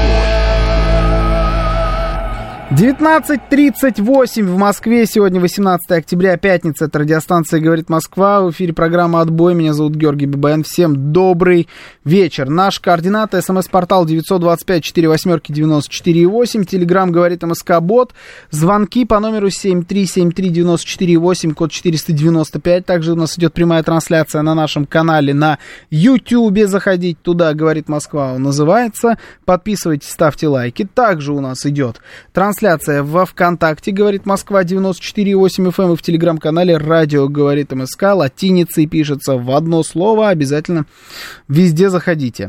19:38 в Москве. Сегодня 18 октября, пятница. Это радиостанция «Говорит Москва». В эфире программа «Отбой». Меня зовут Георгий Бабаян. Всем добрый вечер. Наш координат: СМС-портал 925-48-94-8. Телеграм «Говорит МСК-бот». Звонки по номеру 7373948, код 495. Также у нас идет прямая трансляция на нашем канале на Ютьюбе. Заходите туда, «Говорит Москва» он называется. Подписывайтесь, ставьте лайки. Также у нас идет трансляция во ВКонтакте «Говорит Москва» 94,8 FM и в Телеграм-канале «Радио Говорит МСК». Латиницей пишется в одно слово. Обязательно везде заходите.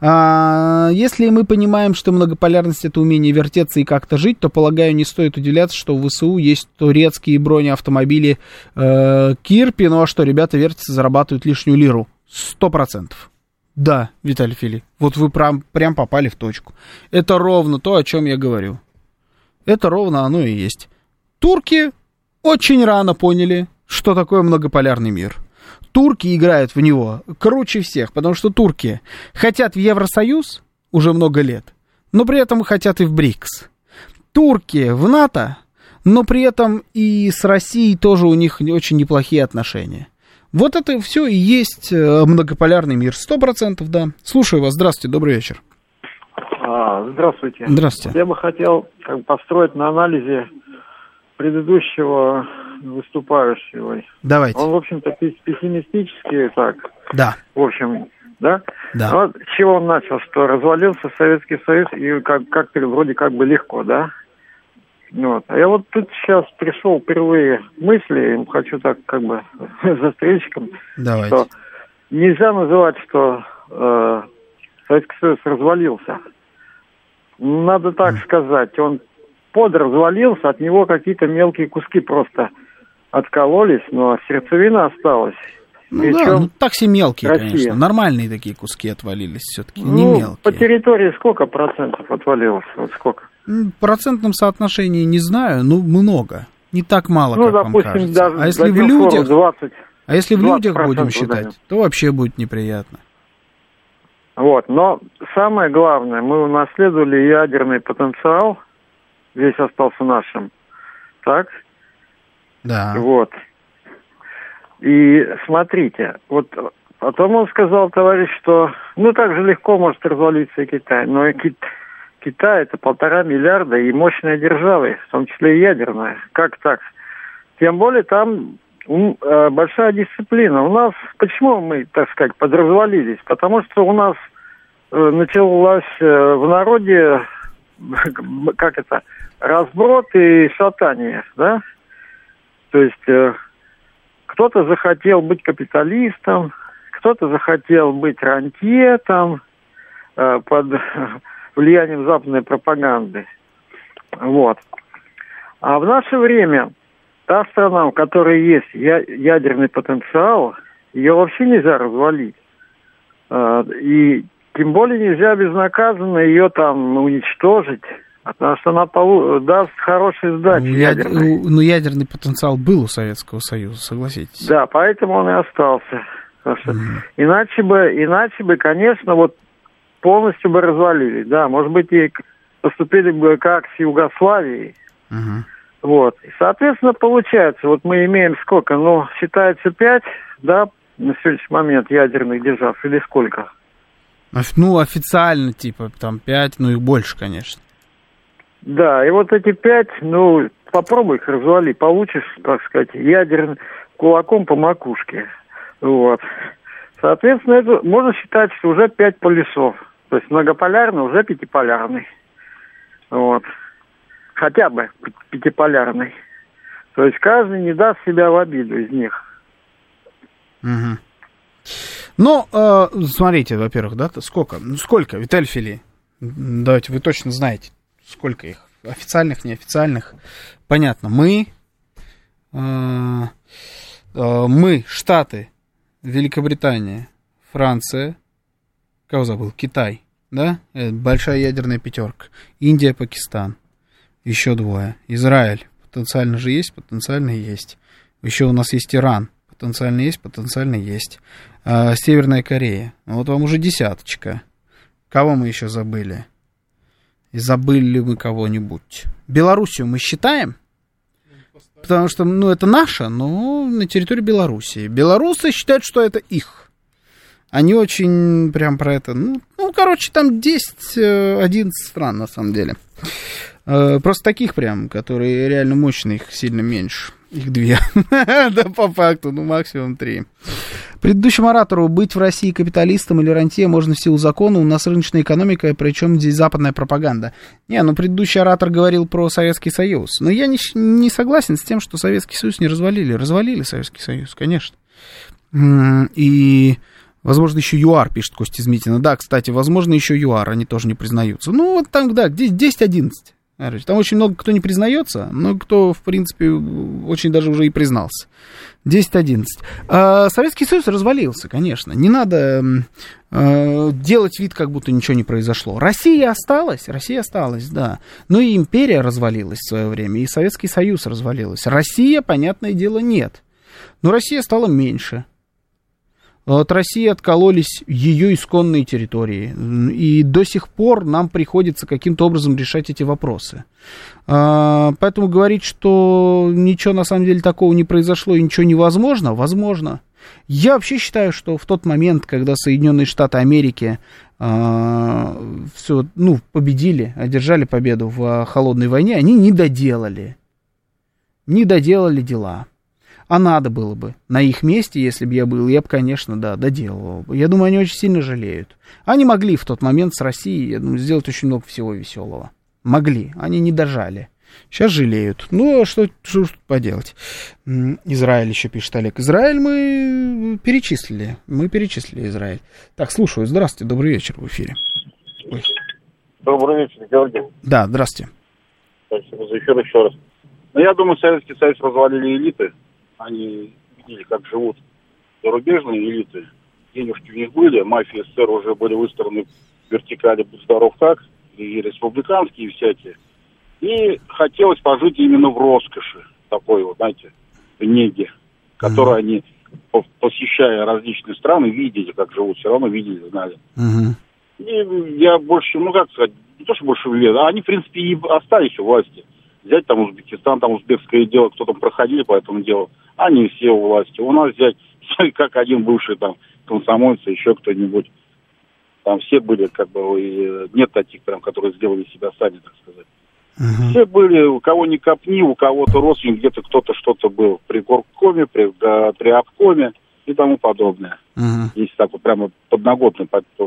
Если мы понимаем, что многополярность — это умение вертеться и как-то жить, то, полагаю, не стоит удивляться, что в ВСУ есть турецкие бронеавтомобили Кирпи. Ну а что, ребята вертятся, зарабатывают лишнюю лиру. 100%. Да, Виталий Фили, вот вы прям попали в точку. Это ровно то, о чем я говорю. Это ровно оно и есть. Турки очень рано поняли, что такое многополярный мир. Турки играют в него круче всех, потому что турки хотят в Евросоюз уже много лет, но при этом хотят и в БРИКС. Турки в НАТО, но при этом и с Россией тоже у них очень неплохие отношения. Вот это все и есть многополярный мир. 100%, да. Слушаю вас. Здравствуйте, добрый вечер. Здравствуйте. Здравствуйте. Я бы хотел построить на анализе предыдущего выступающего. Давайте. Он, в общем-то, пессимистический, так. Да. В общем, да? Да. Вот с чего он начал, что развалился Советский Союз, и как-то вроде как бы легко, да? Вот. А я вот тут сейчас пришел впервые мысли, хочу так как бы застрельщиком, что нельзя называть, что Советский Союз развалился. Надо так сказать, он подразвалился, от него какие-то мелкие куски просто откололись, но сердцевина осталась. Ну да, так все мелкие, Россия. Конечно, нормальные такие куски отвалились все-таки, не мелкие. По территории сколько процентов отвалилось, вот сколько? В процентном соотношении не знаю, но много, не так мало, как допустим, вам кажется. А если в людях, 20, а если в людях будем считать, то вообще будет неприятно. Вот, но самое главное, мы унаследовали ядерный потенциал, весь остался нашим, так? Да. Вот. И смотрите, вот потом он сказал, товарищ, что, так же легко может развалиться и Китай, но и Китай это 1,5 миллиарда и мощная держава, в том числе и ядерная. Как так? Тем более там большая дисциплина. У нас, почему мы, так сказать, подразвалились? Потому что у нас началась в народе, разброд и шатание, да? То есть кто-то захотел быть капиталистом, кто-то захотел быть рантье там, под влиянием западной пропаганды. Вот. А в наше время та страна, у которой есть ядерный потенциал, ее вообще нельзя развалить. И тем более нельзя безнаказанно ее там уничтожить, потому что она даст хорошие сдачи ядерной. Ну, ядерный потенциал был у Советского Союза, согласитесь. Да, поэтому он и остался. Иначе бы, конечно, вот полностью бы развалились. Да, может быть, и поступили бы как с Югославией. Вот. И, соответственно, получается, вот мы имеем сколько? Считается 5, да, на сегодняшний момент ядерных держав, или сколько? Официально, там 5, и больше, конечно. Да, и вот эти 5, попробуй их развали, получишь, так сказать, ядерным кулаком по макушке. Вот. Соответственно, это можно считать, что уже 5 полюсов. То есть многополярный, уже пятиполярный. Вот. Хотя бы пятиполярный. То есть каждый не даст себя в обиду из них. Угу. Смотрите, во-первых, да, сколько, Виталий Фили? Давайте, вы точно знаете, сколько их, официальных, неофициальных. Понятно, мы, Штаты, Великобритания, Франция, кого забыл, Китай, да, большая ядерная пятерка. Индия, Пакистан, еще 2. Израиль, потенциально же есть, потенциально есть. Еще у нас есть Иран, потенциально есть, потенциально есть. Северная Корея, вот вам уже 10. Кого мы еще забыли? И забыли ли мы кого-нибудь? Белоруссию мы считаем? Потому что, это наше, но на территории Белоруссии. Белорусы считают, что это их. Они очень прям про это... там 10-11 стран, на самом деле. Просто таких прям, которые реально мощные, их сильно меньше. Их 2. Да, по факту, максимум 3. Предыдущему оратору: быть в России капиталистом или рантье можно в силу закона, у нас рыночная экономика, причем здесь западная пропаганда. Предыдущий оратор говорил про Советский Союз. Но я не согласен с тем, что Советский Союз не развалили. Развалили Советский Союз, конечно. И, возможно, еще ЮАР, пишет Костя Змитина. Да, кстати, возможно, еще ЮАР, они тоже не признаются. Там, да, 10-11. Там очень много кто не признается, но кто, в принципе, очень даже уже и признался. 10-11. Советский Союз развалился, конечно. Не надо делать вид, как будто ничего не произошло. Россия осталась, да. Но и империя развалилась в свое время, и Советский Союз развалился. Россия, понятное дело, нет. Но Россия стала меньше. От России откололись ее исконные территории, и до сих пор нам приходится каким-то образом решать эти вопросы. Поэтому говорить, что ничего на самом деле такого не произошло и ничего невозможно, возможно. Я вообще считаю, что в тот момент, когда Соединенные Штаты Америки победили, одержали победу в холодной войне, они не доделали дела. А надо было бы. На их месте, если бы я был, я бы, конечно, доделывал бы. Я думаю, они очень сильно жалеют. Они могли в тот момент с Россией, я думаю, сделать очень много всего веселого. Могли. Они не дожали. Сейчас жалеют. Что тут поделать? Израиль еще пишет Олег. Израиль мы перечислили. Израиль. Так, слушаю. Здравствуйте, добрый вечер в эфире. Ой. Добрый вечер, Георгий. Да, здравствуйте. Спасибо за эфир еще раз. Я думаю, Советский Союз развалили элиты. Они видели, как живут зарубежные элиты. Денежки у них были, мафия СССР уже были выстроены в вертикали, будь здоров как, и республиканские, и всякие. И хотелось пожить именно в роскоши, такой неги, которую они, посещая различные страны, видели, как живут, все равно видели, знали. И я больше, не то, что больше верю, а они, в принципе, и остались у власти. Взять там Узбекистан, там узбекское дело, кто там проходили по этому делу, они все у власти. У нас взять, как один бывший там комсомольцы, еще кто-нибудь. Там все были, нет таких прям, которые сделали себя сами, так сказать. Все были, у кого ни копни, у кого-то родственник, где-то кто-то что-то был. При горкоме, при обкоме и тому подобное. Если так прямо подноготно.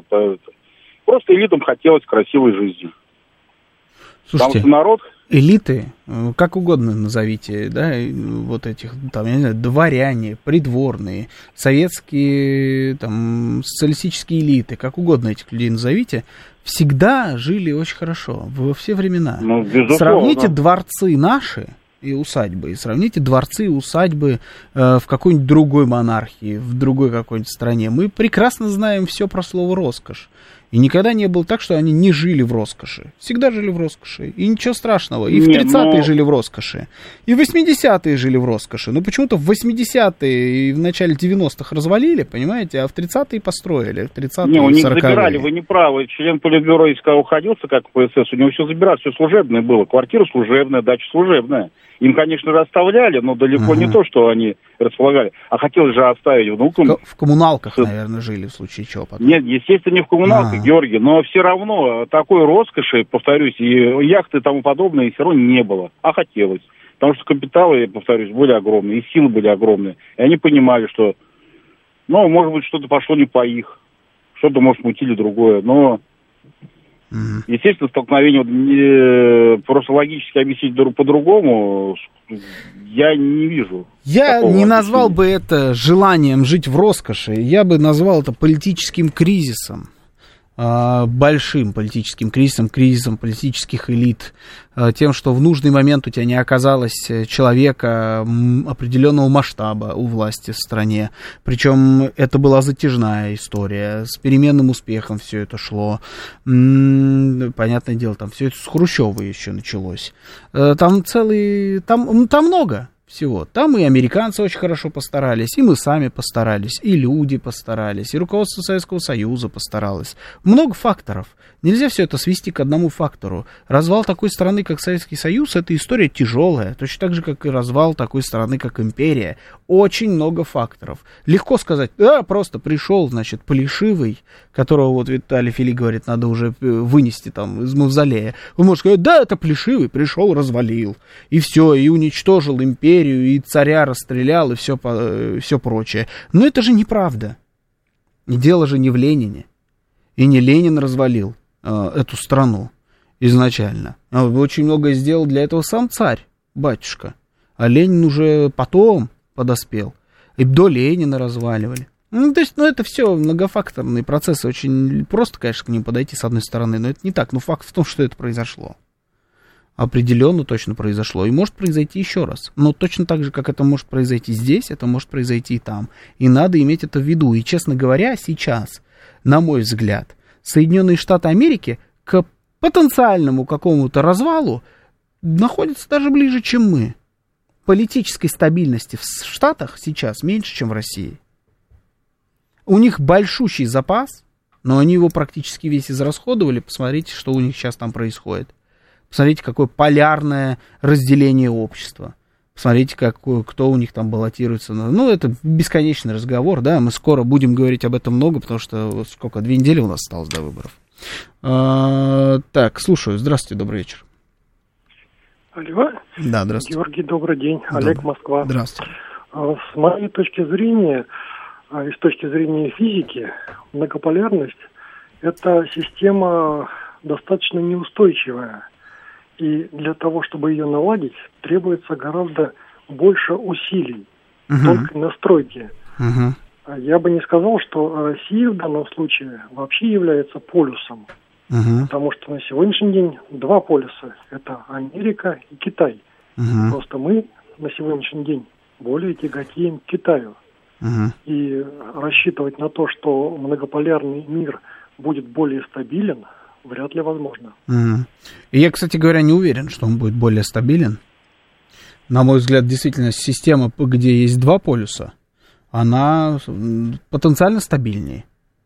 Просто элитам хотелось красивой жизни. Слушайте, потому что народ... Элиты, как угодно назовите, да, вот этих, я не знаю, дворяне, придворные, советские, социалистические элиты, как угодно этих людей назовите, всегда жили очень хорошо, во все времена. Сравните дворцы наши и усадьбы, и сравните дворцы и усадьбы в какой-нибудь другой монархии, в другой какой-нибудь стране. Мы прекрасно знаем все про слово «роскошь». И никогда не было так, что они не жили в роскоши. Всегда жили в роскоши. И ничего страшного. И в 30-е жили в роскоши. И в 80-е жили в роскоши. Но почему-то в 80-е и в начале 90-х развалили, понимаете, а в 30-е построили. В 30-е, у них 40-е. Забирали, вы не правы. Член политбюро ИСК уходился, как в ПСС, у него все забирали, все служебное было. Квартира служебная, дача служебная. Им, конечно же, оставляли, но далеко не то, что они располагали. А хотелось же оставить внукам. В коммуналках, наверное, жили, в случае чего. Потом. Нет, естественно, не в коммуналках, Георгий, но все равно такой роскоши, повторюсь, и яхты и тому подобное все равно не было. А хотелось. Потому что капиталы, повторюсь, были огромные, и силы были огромные. И они понимали, что, может быть, что-то пошло не по их. Что-то, может, мутили другое, но... Естественно, столкновение просто логически объяснить по-другому я не вижу. Я не назвал бы это желанием жить в роскоши, я бы назвал это политическим кризисом. большим политическим кризисом, кризисом политических элит, тем, что в нужный момент у тебя не оказалось человека определенного масштаба у власти в стране. Причем это была затяжная история, с переменным успехом все это шло. Понятное дело, там все это с Хрущева еще началось. Там много всего. Там и американцы очень хорошо постарались, и мы сами постарались, и люди постарались, и руководство Советского Союза постаралось. Много факторов. Нельзя все это свести к одному фактору. Развал такой страны, как Советский Союз, это история тяжелая, точно так же, как и развал такой страны, как империя. Очень много факторов. Легко сказать, просто пришел, значит, Плешивый, которого вот Виталий Фили говорит, надо уже вынести там из мавзолея. Вы можете сказать, да, это Плешивый, пришел, развалил, и все, и уничтожил империю, и царя расстрелял, и все прочее. Но это же неправда. И дело же не в Ленине. И не Ленин развалил эту страну изначально. Очень многое сделал для этого сам царь, батюшка. А Ленин уже потом подоспел. И до Ленина разваливали. То есть, это все многофакторные процессы. Очень просто, конечно, к ним подойти с одной стороны, но это не так. Но факт в том, что это произошло. Определенно точно произошло. И может произойти еще раз. Но точно так же, как это может произойти здесь, это может произойти и там. И надо иметь это в виду. И, честно говоря, сейчас, на мой взгляд, Соединенные Штаты Америки к потенциальному какому-то развалу находятся даже ближе, чем мы. Политической стабильности в Штатах сейчас меньше, чем в России. У них большущий запас, но они его практически весь израсходовали. Посмотрите, что у них сейчас там происходит. Посмотрите, какое полярное разделение общества. Посмотрите, кто у них там баллотируется. Это бесконечный разговор, да, мы скоро будем говорить об этом много, потому что 2 недели у нас осталось до выборов. Так, слушаю. Здравствуйте, добрый вечер. Алло. Да, здравствуйте. Георгий, добрый день. Олег, Москва. Здравствуйте. С моей точки зрения, и с точки зрения физики, многополярность – это система достаточно неустойчивая. И для того, чтобы ее наладить, требуется гораздо больше усилий, тонкой настройки. Я бы не сказал, что Россия в данном случае вообще является полюсом. Потому что на сегодняшний день 2 полюса – это Америка и Китай. Просто мы на сегодняшний день более тяготеем к Китаю. И рассчитывать на то, что многополярный мир будет более стабилен, вряд ли возможно. И я, кстати говоря, не уверен, что он будет более стабилен. На мой взгляд, действительно, система, где есть 2 полюса, она потенциально стабильнее.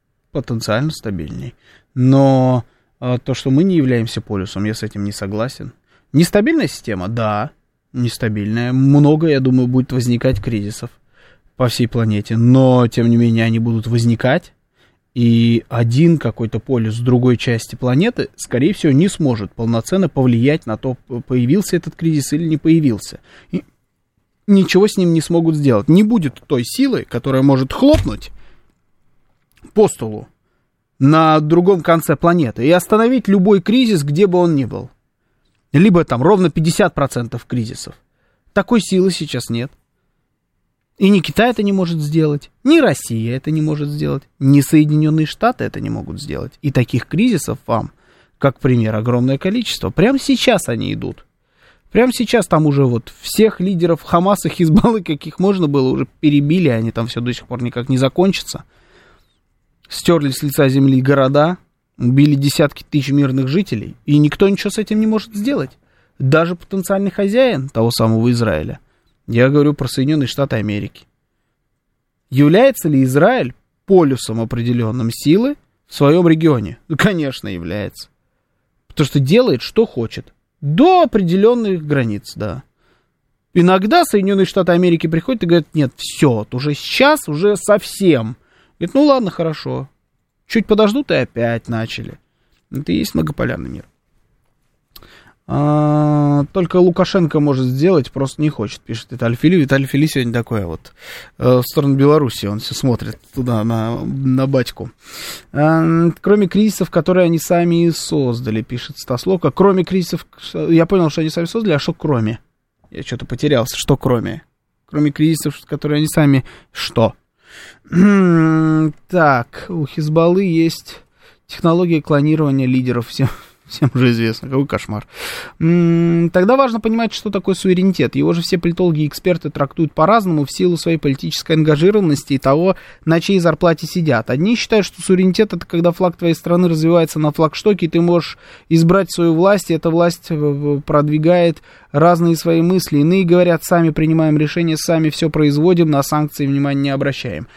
Но то, что мы не являемся полюсом, я с этим не согласен. Нестабильная система? Да, нестабильная. Много, я думаю, будет возникать кризисов по всей планете. Но, тем не менее, они будут возникать. И один какой-то полюс с другой части планеты, скорее всего, не сможет полноценно повлиять на то, появился этот кризис или не появился. И ничего с ним не смогут сделать. Не будет той силы, которая может хлопнуть по столу на другом конце планеты и остановить любой кризис, где бы он ни был. Либо там ровно 50% кризисов. Такой силы сейчас нет. И ни Китай это не может сделать, ни Россия это не может сделать, ни Соединенные Штаты это не могут сделать. И таких кризисов вам, как пример, огромное количество. Прямо сейчас они идут. Прямо сейчас там уже вот всех лидеров Хамаса, Хизбаллы, каких можно было, уже перебили, они там все до сих пор никак не закончатся. Стерли с лица земли города, убили десятки тысяч мирных жителей, и никто ничего с этим не может сделать. Даже потенциальный хозяин того самого Израиля. Я говорю про Соединенные Штаты Америки. Является ли Израиль полюсом определенным силы в своем регионе? Ну, конечно, является. Потому что делает, что хочет. До определенных границ, да. Иногда Соединенные Штаты Америки приходят и говорят, нет, все, уже сейчас, уже совсем. Говорит, ну ладно, хорошо. Чуть подождут и опять начали. Это и есть многополярный мир. Только Лукашенко может сделать, просто не хочет, пишет Виталий Фили. Виталий Фили сегодня такой вот в сторону Беларуси, он все смотрит туда, на батьку. Кроме кризисов, которые они сами создали, пишет Стас Лока. Кроме кризисов, я понял, что они сами создали, а что кроме? Я что-то потерялся, что кроме? Кроме кризисов, которые они сами, что? Так, у Хизбаллы есть Технология клонирования лидеров всем уже известно, какой кошмар. Тогда важно понимать, что такое суверенитет. Его же все политологи и эксперты трактуют по-разному в силу своей политической ангажированности и того, на чьей зарплате сидят. Одни считают, что суверенитет — это когда флаг твоей страны развивается на флагштоке, и ты можешь избрать свою власть, и эта власть продвигает разные свои мысли. Иные говорят, сами принимаем решения, сами все производим, на санкции внимания не обращаем.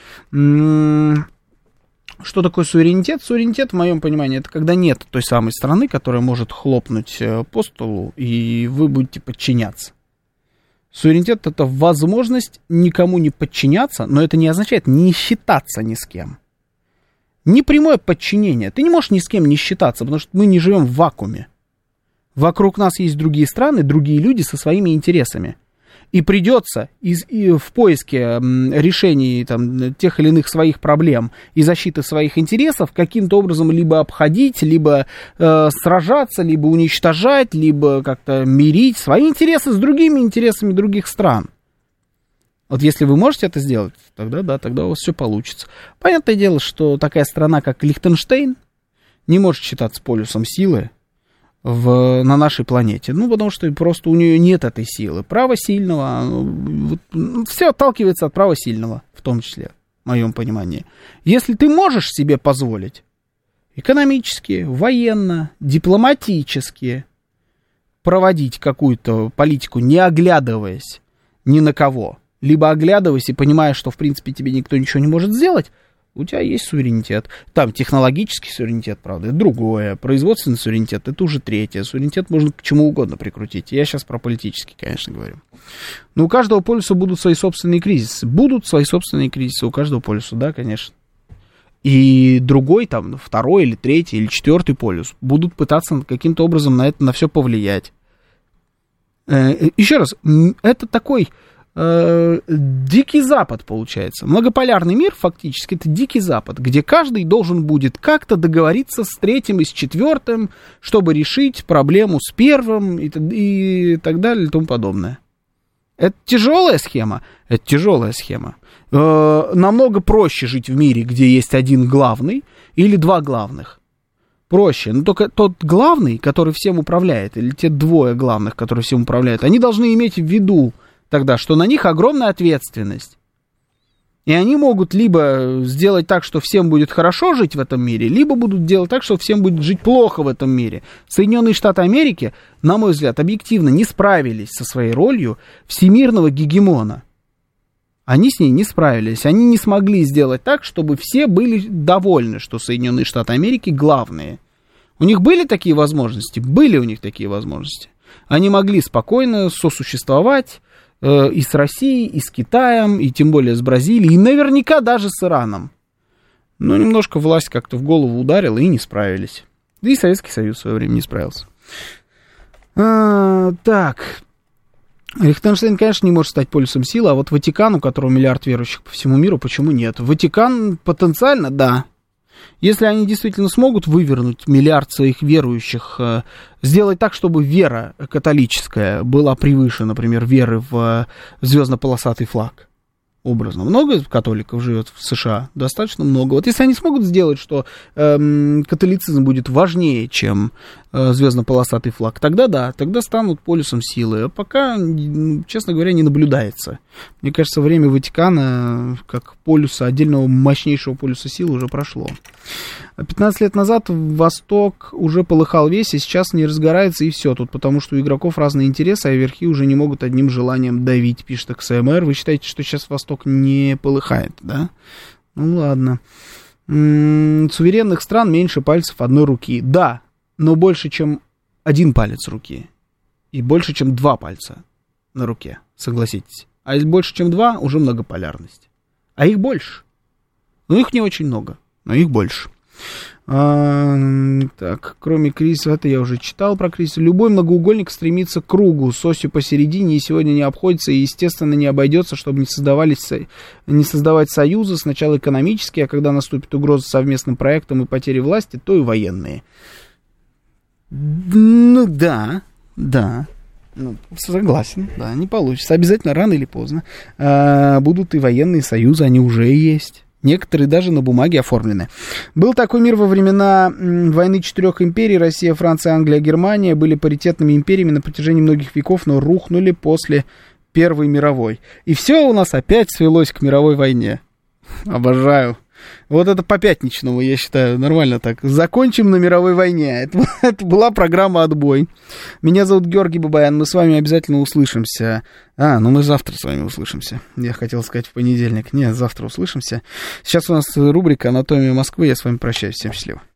Что такое суверенитет? Суверенитет, в моем понимании, это когда нет той самой страны, которая может хлопнуть по столу, и вы будете подчиняться. Суверенитет — это возможность никому не подчиняться, но это не означает не считаться ни с кем. Не прямое подчинение. Ты не можешь ни с кем не считаться, потому что мы не живем в вакууме. Вокруг нас есть другие страны, другие люди со своими интересами. И придется в поиске решений там, тех или иных своих проблем и защиты своих интересов каким-то образом либо обходить, либо сражаться, либо уничтожать, либо как-то мирить свои интересы с другими интересами других стран. Вот если вы можете это сделать, тогда да, тогда у вас все получится. Понятное дело, что такая страна, как Лихтенштейн, не может считаться полюсом силы на нашей планете. Ну, потому что просто у нее нет этой силы. Право сильного, все отталкивается от права сильного, в том числе, в моем понимании. Если ты можешь себе позволить экономически, военно, дипломатически проводить какую-то политику, не оглядываясь ни на кого, либо оглядываясь и понимая, что, в принципе, тебе никто ничего не может сделать, у тебя есть суверенитет. Там технологический суверенитет, правда, это другое. Производственный суверенитет, это уже третье. Суверенитет можно к чему угодно прикрутить. Я сейчас про политический, конечно, говорю. Но у каждого полюса будут свои собственные кризисы. Будут свои собственные кризисы у каждого полюса, да, конечно. И другой, там, второй или третий или четвертый полюс будут пытаться каким-то образом на это, на все повлиять. Еще раз, это такой... Дикий Запад, получается. Многополярный мир, фактически, это Дикий Запад, где каждый должен будет как-то договориться с третьим и с четвертым, чтобы решить проблему с первым и так далее и тому подобное. Это тяжелая схема. Это тяжелая схема. Намного проще жить в мире, где есть один главный или два главных. Проще. Но только тот главный, который всем управляет, или те двое главных, которые всем управляют, они должны иметь в виду тогда, что на них огромная ответственность. И они могут либо сделать так, что всем будет хорошо жить в этом мире, либо будут делать так, что всем будет жить плохо в этом мире. Соединенные Штаты Америки, на мой взгляд, объективно не справились со своей ролью всемирного гегемона. Они с ней не справились. Они не смогли сделать так, чтобы все были довольны, что Соединенные Штаты Америки главные. У них были такие возможности? Были у них такие возможности. Они могли спокойно сосуществовать и с Россией, и с Китаем, и тем более с Бразилией, и наверняка даже с Ираном. Но немножко власть как-то в голову ударила, и не справились. Да и Советский Союз в свое время не справился. Так. Лихтенштейн, конечно, не может стать полюсом силы, а вот Ватикан, у которого миллиард верующих по всему миру, почему нет? Ватикан потенциально, да. Если они действительно смогут вывернуть миллиард своих верующих, сделать так, чтобы вера католическая была превыше, например, веры в звездно-полосатый флаг, образно. Много католиков живет в США? Достаточно много. Вот если они смогут сделать, что католицизм будет важнее, чем звездно-полосатый флаг, тогда да, тогда станут полюсом силы. А пока, честно говоря, не наблюдается. Мне кажется, время Ватикана как полюса, отдельного мощнейшего полюса силы уже прошло. 15 лет назад Восток уже полыхал весь, и сейчас не разгорается, и все тут, потому что у игроков разные интересы, а верхи уже не могут одним желанием давить, пишет XMR. Вы считаете, что сейчас Восток не полыхает, да? Ну ладно. Суверенных стран меньше пальцев одной руки. Да, но больше, чем один палец руки. И больше, чем два пальца на руке, согласитесь. А если больше, чем два, уже многополярность. А их больше. Ну, их не очень много, но их больше. Так, кроме кризиса, это я уже читал про кризис. Любой многоугольник стремится к кругу с осью посередине, и сегодня не обходится, и, естественно, не обойдется, чтобы не создавать союзы, сначала экономические, а когда наступит угроза совместным проектам и потери власти, то и военные. Ну, да. Ну, согласен, да, не получится. Обязательно рано или поздно будут и военные союзы, они уже есть. Некоторые даже на бумаге оформлены. Был такой мир во времена войны 4 империй. Россия, Франция, Англия, Германия были паритетными империями на протяжении многих веков, но рухнули после Первой мировой. И все у нас опять свелось к мировой войне. Обожаю. Вот это по пятничному, я считаю, нормально так. Закончим на мировой войне. Это была программа «Отбой». Меня зовут Георгий Бабаян. Мы с вами обязательно услышимся. Мы завтра с вами услышимся. Я хотел сказать в понедельник. Нет, завтра услышимся. Сейчас у нас рубрика «Анатомия Москвы». Я с вами прощаюсь. Всем счастливо.